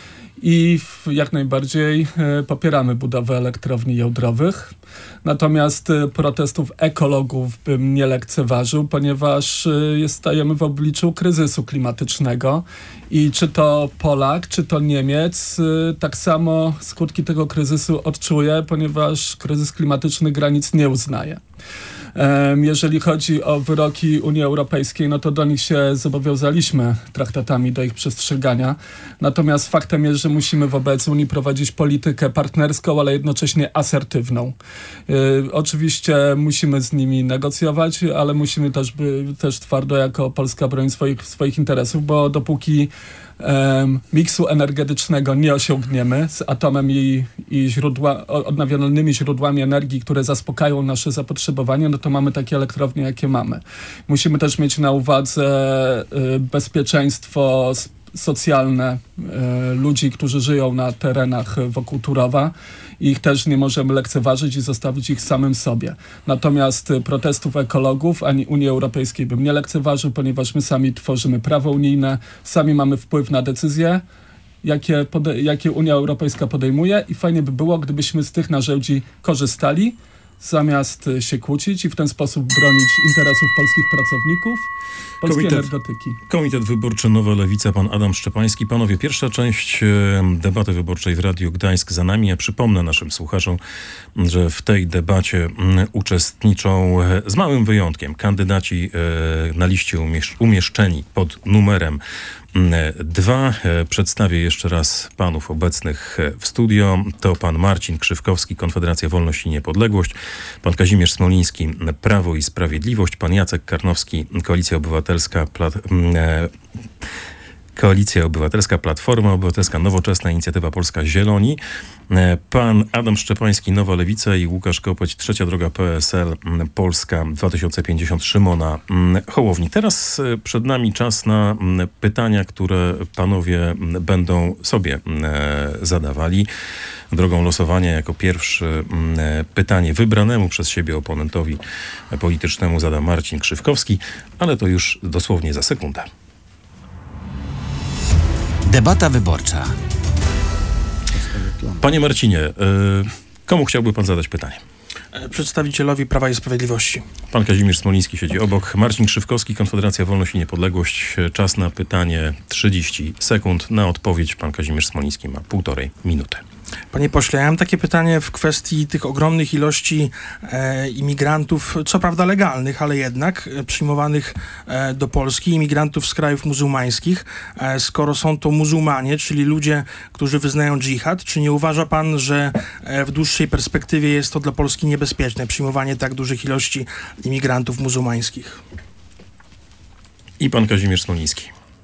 I jak najbardziej e, popieramy budowę elektrowni jądrowych. Natomiast e, protestów ekologów bym nie lekceważył, ponieważ e, stajemy w obliczu kryzysu klimatycznego i czy to Polak, czy to Niemiec, e, tak samo skutki tego kryzysu odczuje, ponieważ kryzys klimatyczny granic nie uznaje. Jeżeli chodzi o wyroki Unii Europejskiej, no to do nich się zobowiązaliśmy traktatami do ich przestrzegania. Natomiast faktem jest, że musimy wobec Unii prowadzić politykę partnerską, ale jednocześnie asertywną. Yy, oczywiście musimy z nimi negocjować, ale musimy też, by, też twardo jako Polska bronić swoich, swoich interesów, bo dopóki Um, miksu energetycznego nie osiągniemy z atomem i, i źródła, odnawialnymi źródłami energii, które zaspokają nasze zapotrzebowanie, no to mamy takie elektrownie, jakie mamy. Musimy też mieć na uwadze y, bezpieczeństwo socjalne y, ludzi, którzy żyją na terenach wokół Turowa. Ich też nie możemy lekceważyć i zostawić ich samym sobie. Natomiast protestów ekologów ani Unii Europejskiej bym nie lekceważył, ponieważ my sami tworzymy prawo unijne, sami mamy wpływ na decyzje, jakie, pode- jakie Unia Europejska podejmuje i fajnie by było, gdybyśmy z tych narzędzi korzystali, zamiast się kłócić i w ten sposób bronić interesów polskich pracowników, polskiej Komitet, energetyki. Komitet Wyborczy Nowa Lewica, pan Adam Szczepański. Panowie, pierwsza część debaty wyborczej w Radiu Gdańsk za nami. Ja przypomnę naszym słuchaczom, że w tej debacie uczestniczą z małym wyjątkiem kandydaci na liście umiesz- umieszczeni pod numerem dwa. Przedstawię jeszcze raz panów obecnych w studio. To pan Marcin Krzywkowski, Konfederacja Wolność i Niepodległość, pan Kazimierz Smoliński, Prawo i Sprawiedliwość, pan Jacek Karnowski, Koalicja Obywatelska, Plat- Koalicja Obywatelska, Platforma Obywatelska, Nowoczesna, Inicjatywa Polska, Zieloni, pan Adam Szczepański, Nowa Lewica i Łukasz Kopeć, Trzecia Droga, P S L, Polska dwa tysiące pięćdziesiąt, Szymona Hołowni. Teraz przed nami czas na pytania, które panowie będą sobie zadawali. Drogą losowania jako pierwszy pytanie wybranemu przez siebie oponentowi politycznemu zada Marcin Krzywkowski, ale to już dosłownie za sekundę. Debata wyborcza. Panie Marcinie, komu chciałby pan zadać pytanie? Przedstawicielowi Prawa i Sprawiedliwości. Pan Kazimierz Smoliński siedzi obok. Marcin Krzywkowski, Konfederacja Wolność i Niepodległość. Czas na pytanie trzydzieści sekund. Na odpowiedź pan Kazimierz Smoliński ma półtorej minuty. Panie pośle, ja mam takie pytanie w kwestii tych ogromnych ilości e, imigrantów, co prawda legalnych, ale jednak e, przyjmowanych e, do Polski, imigrantów z krajów muzułmańskich. E, skoro są to muzułmanie, czyli ludzie, którzy wyznają dżihad, czy nie uważa pan, że e, w dłuższej perspektywie jest to dla Polski niebezpieczne, przyjmowanie tak dużych ilości imigrantów muzułmańskich? I pan Kazimierz Smoliński.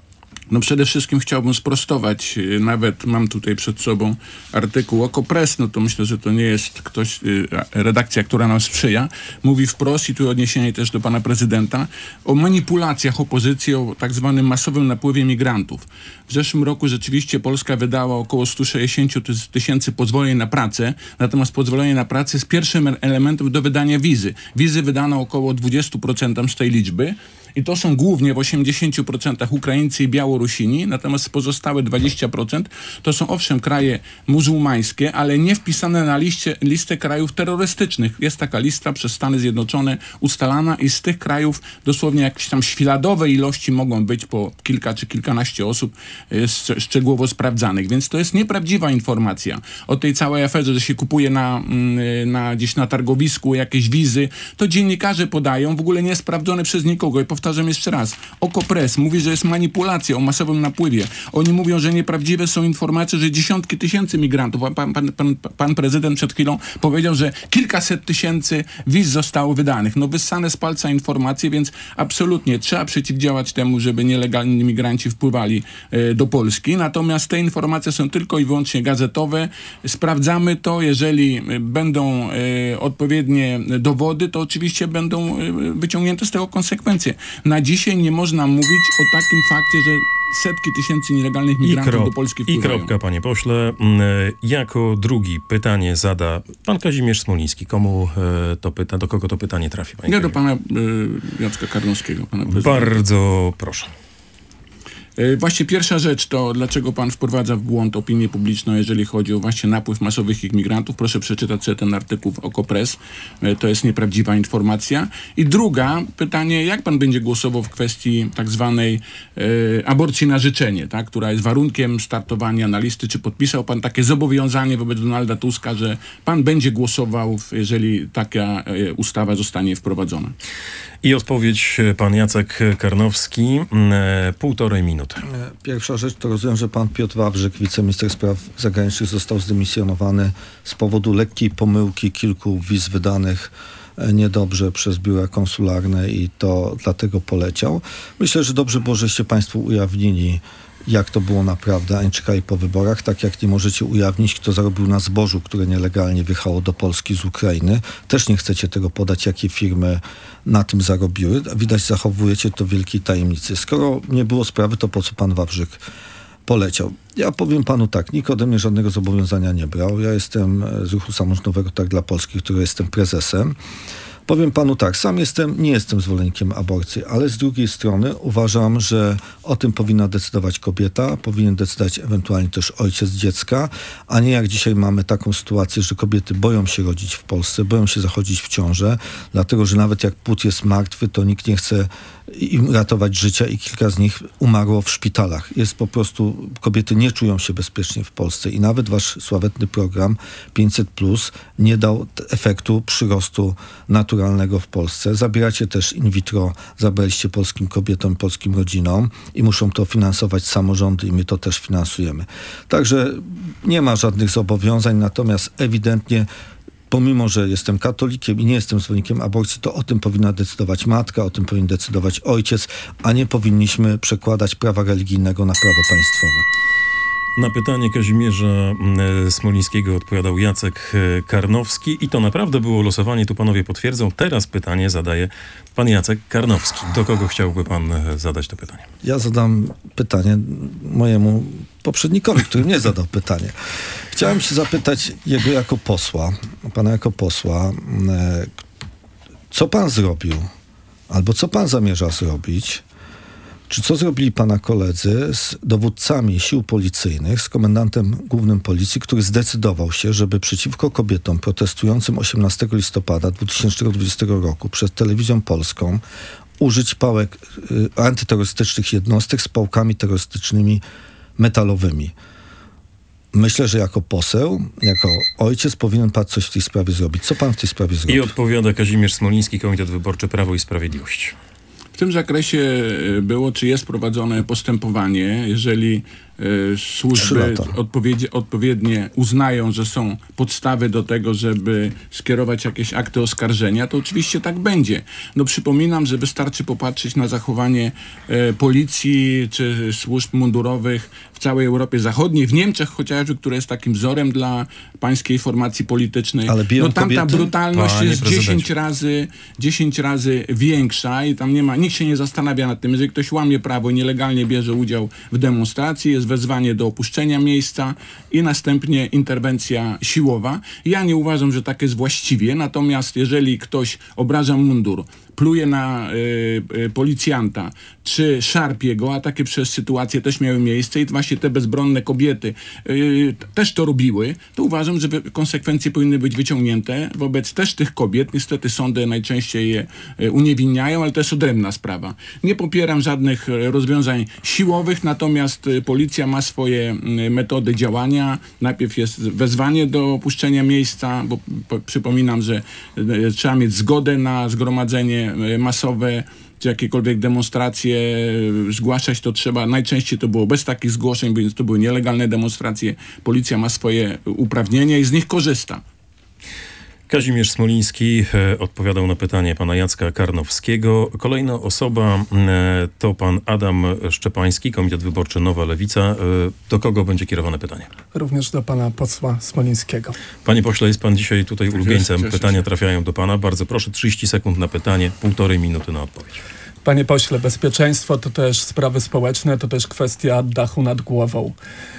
No przede wszystkim chciałbym sprostować, nawet mam tutaj przed sobą artykuł Okopres, no to myślę, że to nie jest ktoś, redakcja, która nam sprzyja, mówi wprost i tu odniesienie też do pana prezydenta, o manipulacjach opozycji, o tak zwanym masowym napływie migrantów. W zeszłym roku rzeczywiście Polska wydała około sto sześćdziesiąt tysięcy pozwoleń na pracę, natomiast pozwolenie na pracę jest pierwszym elementem do wydania wizy. Wizy wydano około dwadzieścia procent z tej liczby. I to są głównie w osiemdziesięciu procentach Ukraińcy i Białorusini, natomiast pozostałe dwadzieścia procent to są owszem kraje muzułmańskie, ale nie wpisane na liście, listę krajów terrorystycznych. Jest taka lista przez Stany Zjednoczone ustalana i z tych krajów dosłownie jakieś tam śladowe ilości mogą być po kilka czy kilkanaście osób e, szczegółowo sprawdzanych. Więc to jest nieprawdziwa informacja o tej całej aferze, że się kupuje na, na, gdzieś na targowisku jakieś wizy. To dziennikarze podają, w ogóle nie sprawdzone przez nikogo. I powtarzam jeszcze raz, Okopres mówi, że jest manipulacja o masowym napływie. Oni mówią, że nieprawdziwe są informacje, że dziesiątki tysięcy migrantów, a pan, pan, pan, pan prezydent przed chwilą powiedział, że kilkaset tysięcy wiz zostało wydanych. No wyssane z palca informacje, więc absolutnie trzeba przeciwdziałać temu, żeby nielegalni migranci wpływali e, do Polski. Natomiast te informacje są tylko i wyłącznie gazetowe. Sprawdzamy to, jeżeli będą e, odpowiednie dowody, to oczywiście będą e, wyciągnięte z tego konsekwencje. Na dzisiaj nie można mówić o takim fakcie, że setki tysięcy nielegalnych migrantów krop, do Polski wpływają. I kropka, panie pośle. Jako drugi pytanie zada pan Kazimierz Smoliński. Komu to pyta, do kogo to pytanie trafi? Panie Nie, do pana y, Jacka Karnowskiego. Pana Bardzo proszę. Właśnie pierwsza rzecz to, dlaczego pan wprowadza w błąd opinię publiczną, jeżeli chodzi o właśnie napływ masowych imigrantów. Proszę przeczytać sobie ten artykuł w Okopres. To jest nieprawdziwa informacja. I druga, pytanie, jak pan będzie głosował w kwestii tak zwanej e, aborcji na życzenie, tak, która jest warunkiem startowania na listy. Czy podpisał pan takie zobowiązanie wobec Donalda Tuska, że pan będzie głosował, jeżeli taka e, ustawa zostanie wprowadzona? I odpowiedź pan Jacek Karnowski. E, półtorej minuty. Pierwsza rzecz to rozumiem, że pan Piotr Wawrzyk, wiceminister spraw zagranicznych, został zdymisjonowany z powodu lekkiej pomyłki kilku wiz wydanych niedobrze przez biura konsularne i to dlatego poleciał. Myślę, że dobrze było, żeście państwo ujawnili, jak to było naprawdę, a nie czekali po wyborach, tak jak nie możecie ujawnić, kto zarobił na zbożu, które nielegalnie wjechało do Polski z Ukrainy. Też nie chcecie tego podać, jakie firmy na tym zarobiły. Widać, zachowujecie to w wielkiej tajemnicy. Skoro nie było sprawy, to po co pan Wawrzyk poleciał? Ja powiem panu tak, nikt ode mnie żadnego zobowiązania nie brał. Ja jestem z Ruchu Samorządowego Tak dla Polski, którego jestem prezesem. Powiem panu tak, sam jestem, nie jestem zwolennikiem aborcji, ale z drugiej strony uważam, że o tym powinna decydować kobieta, powinien decydować ewentualnie też ojciec dziecka, a nie jak dzisiaj mamy taką sytuację, że kobiety boją się rodzić w Polsce, boją się zachodzić w ciążę, dlatego że nawet jak płód jest martwy, to nikt nie chce im ratować życia i kilka z nich umarło w szpitalach. Jest po prostu, kobiety nie czują się bezpiecznie w Polsce i nawet wasz sławetny program pięćset plus nie dał efektu przyrostu naturalnego w Polsce. Zabieracie też in vitro, zabraliście polskim kobietom, polskim rodzinom i muszą to finansować samorządy i my to też finansujemy. Także nie ma żadnych zobowiązań, natomiast ewidentnie pomimo, że jestem katolikiem i nie jestem zwolennikiem aborcji, to o tym powinna decydować matka, o tym powinien decydować ojciec, a nie powinniśmy przekładać prawa religijnego na prawo państwowe. Na pytanie Kazimierza Smolińskiego odpowiadał Jacek Karnowski i to naprawdę było losowanie, tu panowie potwierdzą. Teraz pytanie zadaje pan Jacek Karnowski. Do kogo chciałby pan zadać to pytanie? Ja zadam pytanie mojemu poprzednikowi, który mnie zadał pytanie. Chciałem się zapytać jego jako posła, pana jako posła, co pan zrobił, albo co pan zamierza zrobić, czy co zrobili pana koledzy z dowódcami sił policyjnych, z komendantem głównym policji, który zdecydował się, żeby przeciwko kobietom protestującym osiemnastego listopada dwa tysiące dwudziestego roku przed Telewizją Polską użyć pałek y, antyterrorystycznych jednostek z pałkami terrorystycznymi metalowymi. Myślę, że jako poseł, jako ojciec powinien pan coś w tej sprawie zrobić. Co pan w tej sprawie zrobi? I odpowiada Kazimierz Smoliński, Komitet Wyborczy Prawo i Sprawiedliwość. W tym zakresie było, czy jest prowadzone postępowanie, jeżeli y, służby odpowiedzi, odpowiednie uznają, że są podstawy do tego, żeby skierować jakieś akty oskarżenia, to oczywiście tak będzie. No przypominam, że wystarczy popatrzeć na zachowanie y, policji czy służb mundurowych w całej Europie Zachodniej, w Niemczech chociażby, które jest takim wzorem dla pańskiej formacji politycznej. Ale biją no tam kobiety? ta brutalność Panie jest prezydencie. dziesięć razy, dziesięć razy większa i tam nie ma, nikt się nie zastanawia nad tym. Jeżeli ktoś łamie prawo i nielegalnie bierze udział w demonstracji, jest wezwanie do opuszczenia miejsca i następnie interwencja siłowa. Ja nie uważam, że tak jest właściwie, natomiast jeżeli ktoś obraża mundur, pluje na y, y, policjanta, czy szarpie go, a takie przez sytuacje też miały miejsce i właśnie te bezbronne kobiety y, też to robiły, to uważam, że konsekwencje powinny być wyciągnięte wobec też tych kobiet. Niestety sądy najczęściej je y, uniewinniają, ale to jest odrębna sprawa. Nie popieram żadnych y, rozwiązań siłowych, natomiast y, policja ma swoje y, metody działania. Najpierw jest wezwanie do opuszczenia miejsca, bo po, przypominam, że y, trzeba mieć zgodę na zgromadzenie masowe, czy jakiekolwiek demonstracje zgłaszać, to trzeba, najczęściej to było bez takich zgłoszeń, więc to były nielegalne demonstracje. Policja ma swoje uprawnienia i z nich korzysta. Kazimierz Smoliński e, odpowiadał na pytanie pana Jacka Karnowskiego. Kolejna osoba e, to pan Adam Szczepański, Komitet Wyborczy Nowa Lewica. E, do kogo będzie kierowane pytanie? Również do pana posła Smolińskiego. Panie pośle, jest pan dzisiaj tutaj ulubieńcem. Cieszę się. Pytania trafiają do pana. Bardzo proszę, trzydzieści sekund na pytanie, półtorej minuty na odpowiedź. Panie pośle, bezpieczeństwo to też sprawy społeczne, to też kwestia dachu nad głową.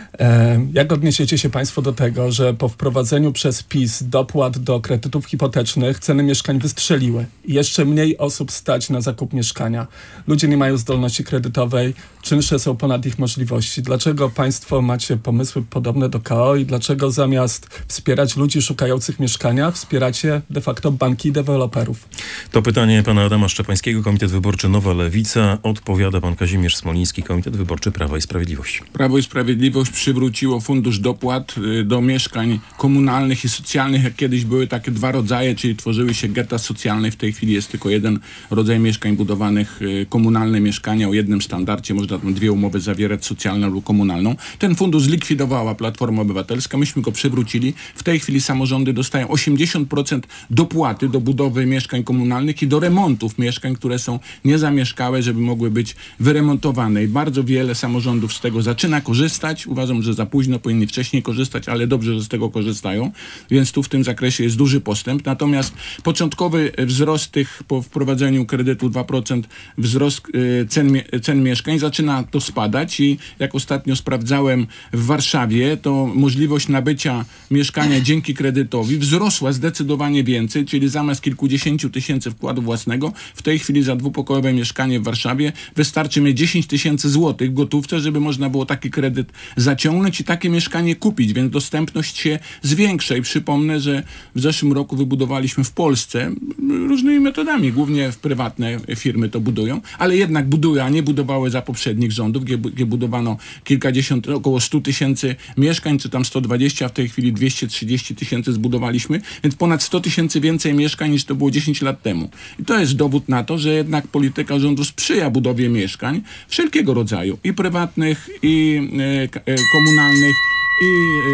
E, jak odniesiecie się państwo do tego, że po wprowadzeniu przez PiS dopłat do kredytów hipotecznych ceny mieszkań wystrzeliły i jeszcze mniej osób stać na zakup mieszkania? Ludzie nie mają zdolności kredytowej, czynsze są ponad ich możliwości. Dlaczego państwo macie pomysły podobne do K O i dlaczego zamiast wspierać ludzi szukających mieszkania, wspieracie de facto banki i deweloperów? To pytanie pana Adama Szczepańskiego, Komitet Wyborczy Nowa Lewica. Odpowiada pan Kazimierz Smoliński, Komitet Wyborczy Prawa i Sprawiedliwości. Prawo i Sprawiedliwość przywróciło fundusz dopłat y, do mieszkań komunalnych i socjalnych, jak kiedyś były takie dwa rodzaje, czyli tworzyły się getta socjalne. W tej chwili jest tylko jeden rodzaj mieszkań budowanych, y, komunalne mieszkania o jednym standardzie. Można tam dwie umowy zawierać, socjalną lub komunalną. Ten fundusz zlikwidowała Platforma Obywatelska. Myśmy go przywrócili. W tej chwili samorządy dostają osiemdziesiąt procent dopłaty do budowy mieszkań komunalnych i do remontów mieszkań, które są niezamieszkałe, żeby mogły być wyremontowane. I bardzo wiele samorządów z tego zaczyna korzystać. Uważam, że za późno, powinni wcześniej korzystać, ale dobrze, że z tego korzystają, więc tu w tym zakresie jest duży postęp. Natomiast początkowy wzrost tych po wprowadzeniu kredytu dwa procent, wzrost y, cen, cen mieszkań, zaczyna to spadać i jak ostatnio sprawdzałem w Warszawie, to możliwość nabycia mieszkania dzięki kredytowi wzrosła zdecydowanie więcej, czyli zamiast kilkudziesięciu tysięcy wkładu własnego, w tej chwili za dwupokojowe mieszkanie w Warszawie wystarczy mieć dziesięć tysięcy złotych w gotówce, żeby można było taki kredyt zaciągnąć i takie mieszkanie kupić, więc dostępność się zwiększa. I przypomnę, że w zeszłym roku wybudowaliśmy w Polsce różnymi metodami, głównie w prywatne firmy to budują, ale jednak budują, a nie budowały za poprzednich rządów, gdzie, gdzie budowano kilkadziesiąt, około stu tysięcy mieszkań, czy tam sto dwadzieścia, w tej chwili dwieście trzydzieści tysięcy zbudowaliśmy, więc ponad sto tysięcy więcej mieszkań niż to było dziesięć lat temu. I to jest dowód na to, że jednak polityka rządu sprzyja budowie mieszkań wszelkiego rodzaju, i prywatnych, i e, e, komunalnych, i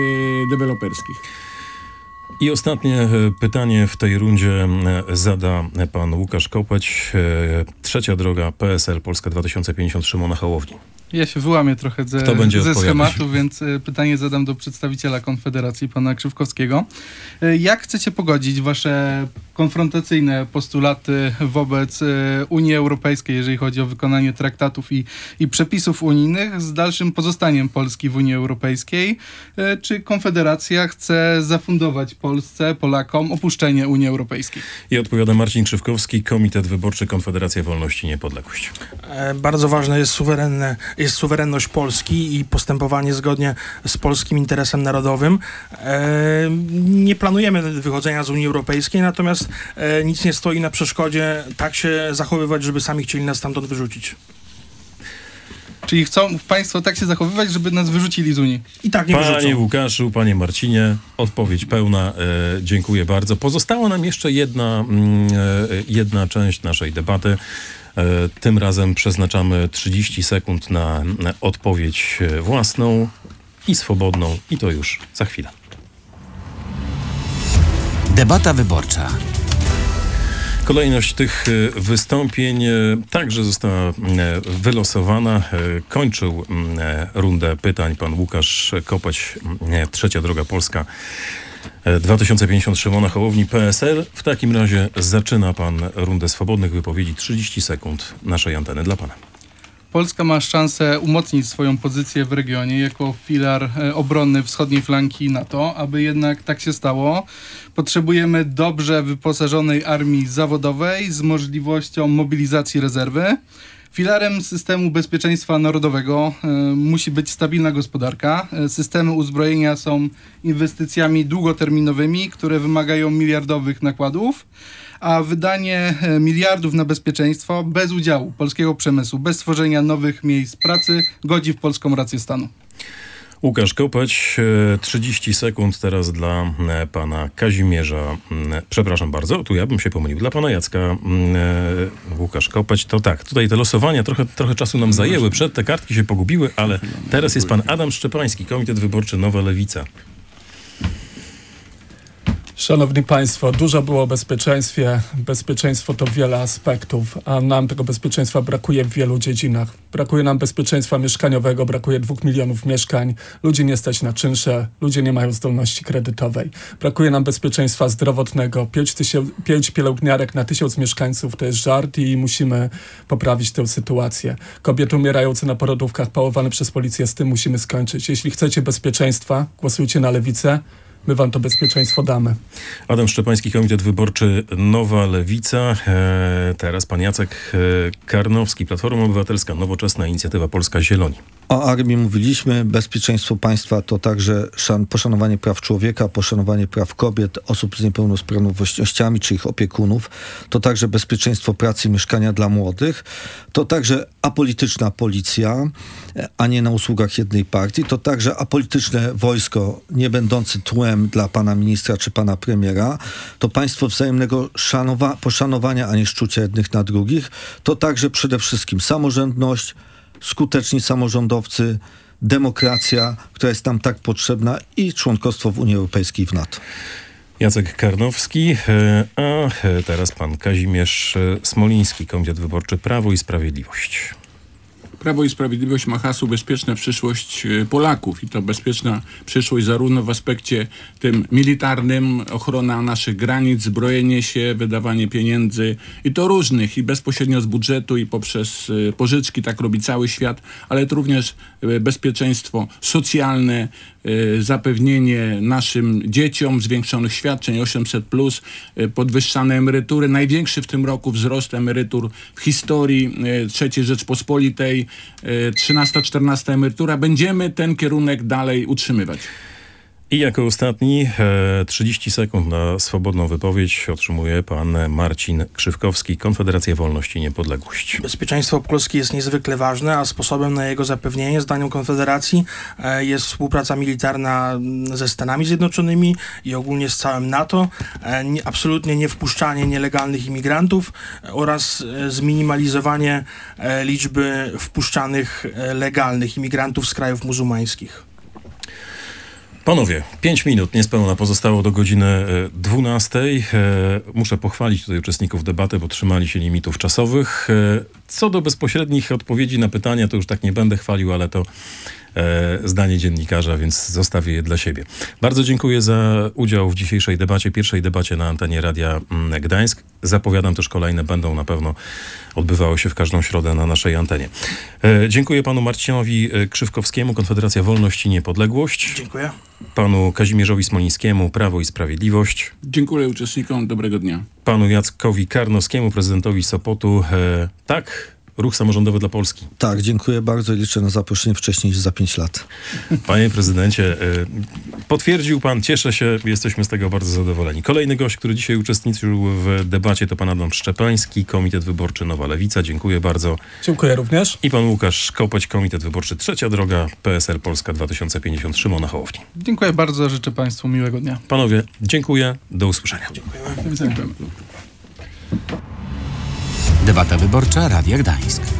e, deweloperskich. I ostatnie e, pytanie w tej rundzie e, zada pan Łukasz Kopeć. E, Trzecia droga P S L Polska dwa tysiące pięćdziesiąt Szymona Hołowni. Ja się wyłamię trochę ze, Kto będzie ze odpowiadać? schematu, więc y, pytanie zadam do przedstawiciela Konfederacji, pana Krzywkowskiego. Y, jak chcecie pogodzić wasze konfrontacyjne postulaty wobec y, Unii Europejskiej, jeżeli chodzi o wykonanie traktatów i, i przepisów unijnych, z dalszym pozostaniem Polski w Unii Europejskiej? Y, czy Konfederacja chce zafundować Polsce, Polakom opuszczenie Unii Europejskiej? I odpowiada Marcin Krzywkowski, Komitet Wyborczy Konfederacja Wolność i Niepodległość. E, Bardzo ważne jest suwerenne, jest suwerenność Polski i postępowanie zgodnie z polskim interesem narodowym. E, Nie planujemy wychodzenia z Unii Europejskiej, natomiast e, nic nie stoi na przeszkodzie tak się zachowywać, żeby sami chcieli nas stamtąd wyrzucić. Czyli chcą państwo tak się zachowywać, żeby nas wyrzucili z Unii? I tak nie Panie wyrzucą. Łukaszu, panie Marcinie, odpowiedź pełna. E, dziękuję bardzo. Pozostała nam jeszcze jedna, mm, e, jedna część naszej debaty. Tym razem przeznaczamy trzydzieści sekund na odpowiedź własną i swobodną i to już za chwilę. Debata wyborcza. Kolejność tych wystąpień także została wylosowana. Kończył rundę pytań pan Łukasz Kopeć, Trzecia Droga Polska dwa tysiące pięćdziesiąt Szymona Hołowni, P S L. W takim razie zaczyna pan rundę swobodnych wypowiedzi. trzydzieści sekund naszej anteny dla pana. Polska ma szansę umocnić swoją pozycję w regionie jako filar obronny wschodniej flanki NATO. Aby jednak tak się stało, potrzebujemy dobrze wyposażonej armii zawodowej z możliwością mobilizacji rezerwy. Filarem systemu bezpieczeństwa narodowego y, musi być stabilna gospodarka. Systemy uzbrojenia są inwestycjami długoterminowymi, które wymagają miliardowych nakładów, a wydanie miliardów na bezpieczeństwo bez udziału polskiego przemysłu, bez stworzenia nowych miejsc pracy godzi w polską rację stanu. Łukasz Kopeć, trzydzieści sekund teraz dla pana Kazimierza. Przepraszam bardzo, tu ja bym się pomylił. Dla pana Jacka Łukasz Kopeć, to tak, tutaj te losowania trochę, trochę czasu nam zajęły, przed te kartki się pogubiły, ale teraz jest pan Adam Szczepański, Komitet Wyborczy Nowa Lewica. Szanowni Państwo, dużo było o bezpieczeństwie. Bezpieczeństwo to wiele aspektów, a nam tego bezpieczeństwa brakuje w wielu dziedzinach. Brakuje nam bezpieczeństwa mieszkaniowego, brakuje dwóch milionów mieszkań, ludzi nie stać na czynsze, ludzie nie mają zdolności kredytowej. Brakuje nam bezpieczeństwa zdrowotnego, pięć, tysięcy, pięć pielęgniarek na tysiąc mieszkańców to jest żart i musimy poprawić tę sytuację. Kobiety umierające na porodówkach, pałowane przez policję, z tym musimy skończyć. Jeśli chcecie bezpieczeństwa, głosujcie na Lewicę. My wam to bezpieczeństwo damy. Adam Szczepański, Komitet Wyborczy Nowa Lewica. E, teraz pan Jacek Karnowski, Platforma Obywatelska, Nowoczesna, Inicjatywa Polska, Zieloni. O armii mówiliśmy. Bezpieczeństwo państwa to także szan- poszanowanie praw człowieka, poszanowanie praw kobiet, osób z niepełnosprawnościami czy ich opiekunów. To także bezpieczeństwo pracy i mieszkania dla młodych. To także apolityczna policja, a nie na usługach jednej partii. To także apolityczne wojsko, nie będące tłem dla pana ministra czy pana premiera. To państwo wzajemnego szanowa- poszanowania, a nie szczucia jednych na drugich. To także przede wszystkim samorządność, skuteczni samorządowcy, demokracja, która jest nam tak potrzebna i członkostwo w Unii Europejskiej i w NATO. Jacek Karnowski, a teraz pan Kazimierz Smoliński, Komitet Wyborczy Prawo i Sprawiedliwość. Prawo i Sprawiedliwość ma hasło bezpieczna przyszłość Polaków i to bezpieczna przyszłość zarówno w aspekcie tym militarnym, ochrona naszych granic, zbrojenie się, wydawanie pieniędzy i to różnych i bezpośrednio z budżetu i poprzez pożyczki, tak robi cały świat, ale to również bezpieczeństwo socjalne, zapewnienie naszym dzieciom zwiększonych świadczeń osiemset plus, podwyższane emerytury, największy w tym roku wzrost emerytur w historii trzeciej Rzeczpospolitej, trzynasta, czternasta emerytura. Będziemy ten kierunek dalej utrzymywać. I jako ostatni e, trzydzieści sekund na swobodną wypowiedź otrzymuje pan Marcin Krzywkowski, Konfederacja Wolność i Niepodległość. Bezpieczeństwo Polski jest niezwykle ważne, a sposobem na jego zapewnienie, zdaniem Konfederacji, e, jest współpraca militarna ze Stanami Zjednoczonymi i ogólnie z całym NATO, e, nie, absolutnie nie wpuszczanie nielegalnych imigrantów e, oraz e, zminimalizowanie e, liczby wpuszczanych e, legalnych imigrantów z krajów muzułmańskich. Panowie, pięć minut niespełna pozostało do godziny dwunastej. Muszę pochwalić tutaj uczestników debaty, bo trzymali się limitów czasowych. Co do bezpośrednich odpowiedzi na pytania, to już tak nie będę chwalił, ale to zdanie dziennikarza, więc zostawię je dla siebie. Bardzo dziękuję za udział w dzisiejszej debacie, pierwszej debacie na antenie Radia Gdańsk. Zapowiadam też kolejne, będą na pewno odbywały się w każdą środę na naszej antenie. Dziękuję panu Marcinowi Krzywkowskiemu, Konfederacja Wolność i Niepodległość. Dziękuję. Panu Kazimierzowi Smolińskiemu, Prawo i Sprawiedliwość. Dziękuję uczestnikom, dobrego dnia. Panu Jackowi Karnowskiemu, prezydentowi Sopotu. E, tak, Ruch Samorządowy dla Polski. Tak, dziękuję bardzo i liczę na zaproszenie wcześniej niż za pięć lat. Panie prezydencie, e, potwierdził pan, cieszę się, jesteśmy z tego bardzo zadowoleni. Kolejny gość, który dzisiaj uczestniczył w debacie, to pan Adam Szczepański, Komitet Wyborczy Nowa Lewica. Dziękuję bardzo. Dziękuję również. I pan Łukasz Kopeć, Komitet Wyborczy Trzecia Droga, P S L Polska dwa tysiące pięćdziesiąt, Szymona Hołowni. Dziękuję bardzo, życzę państwu miłego dnia. Panowie, dziękuję, do usłyszenia. Dziękujemy. Do widzenia. Debata wyborcza Radia Gdańsk.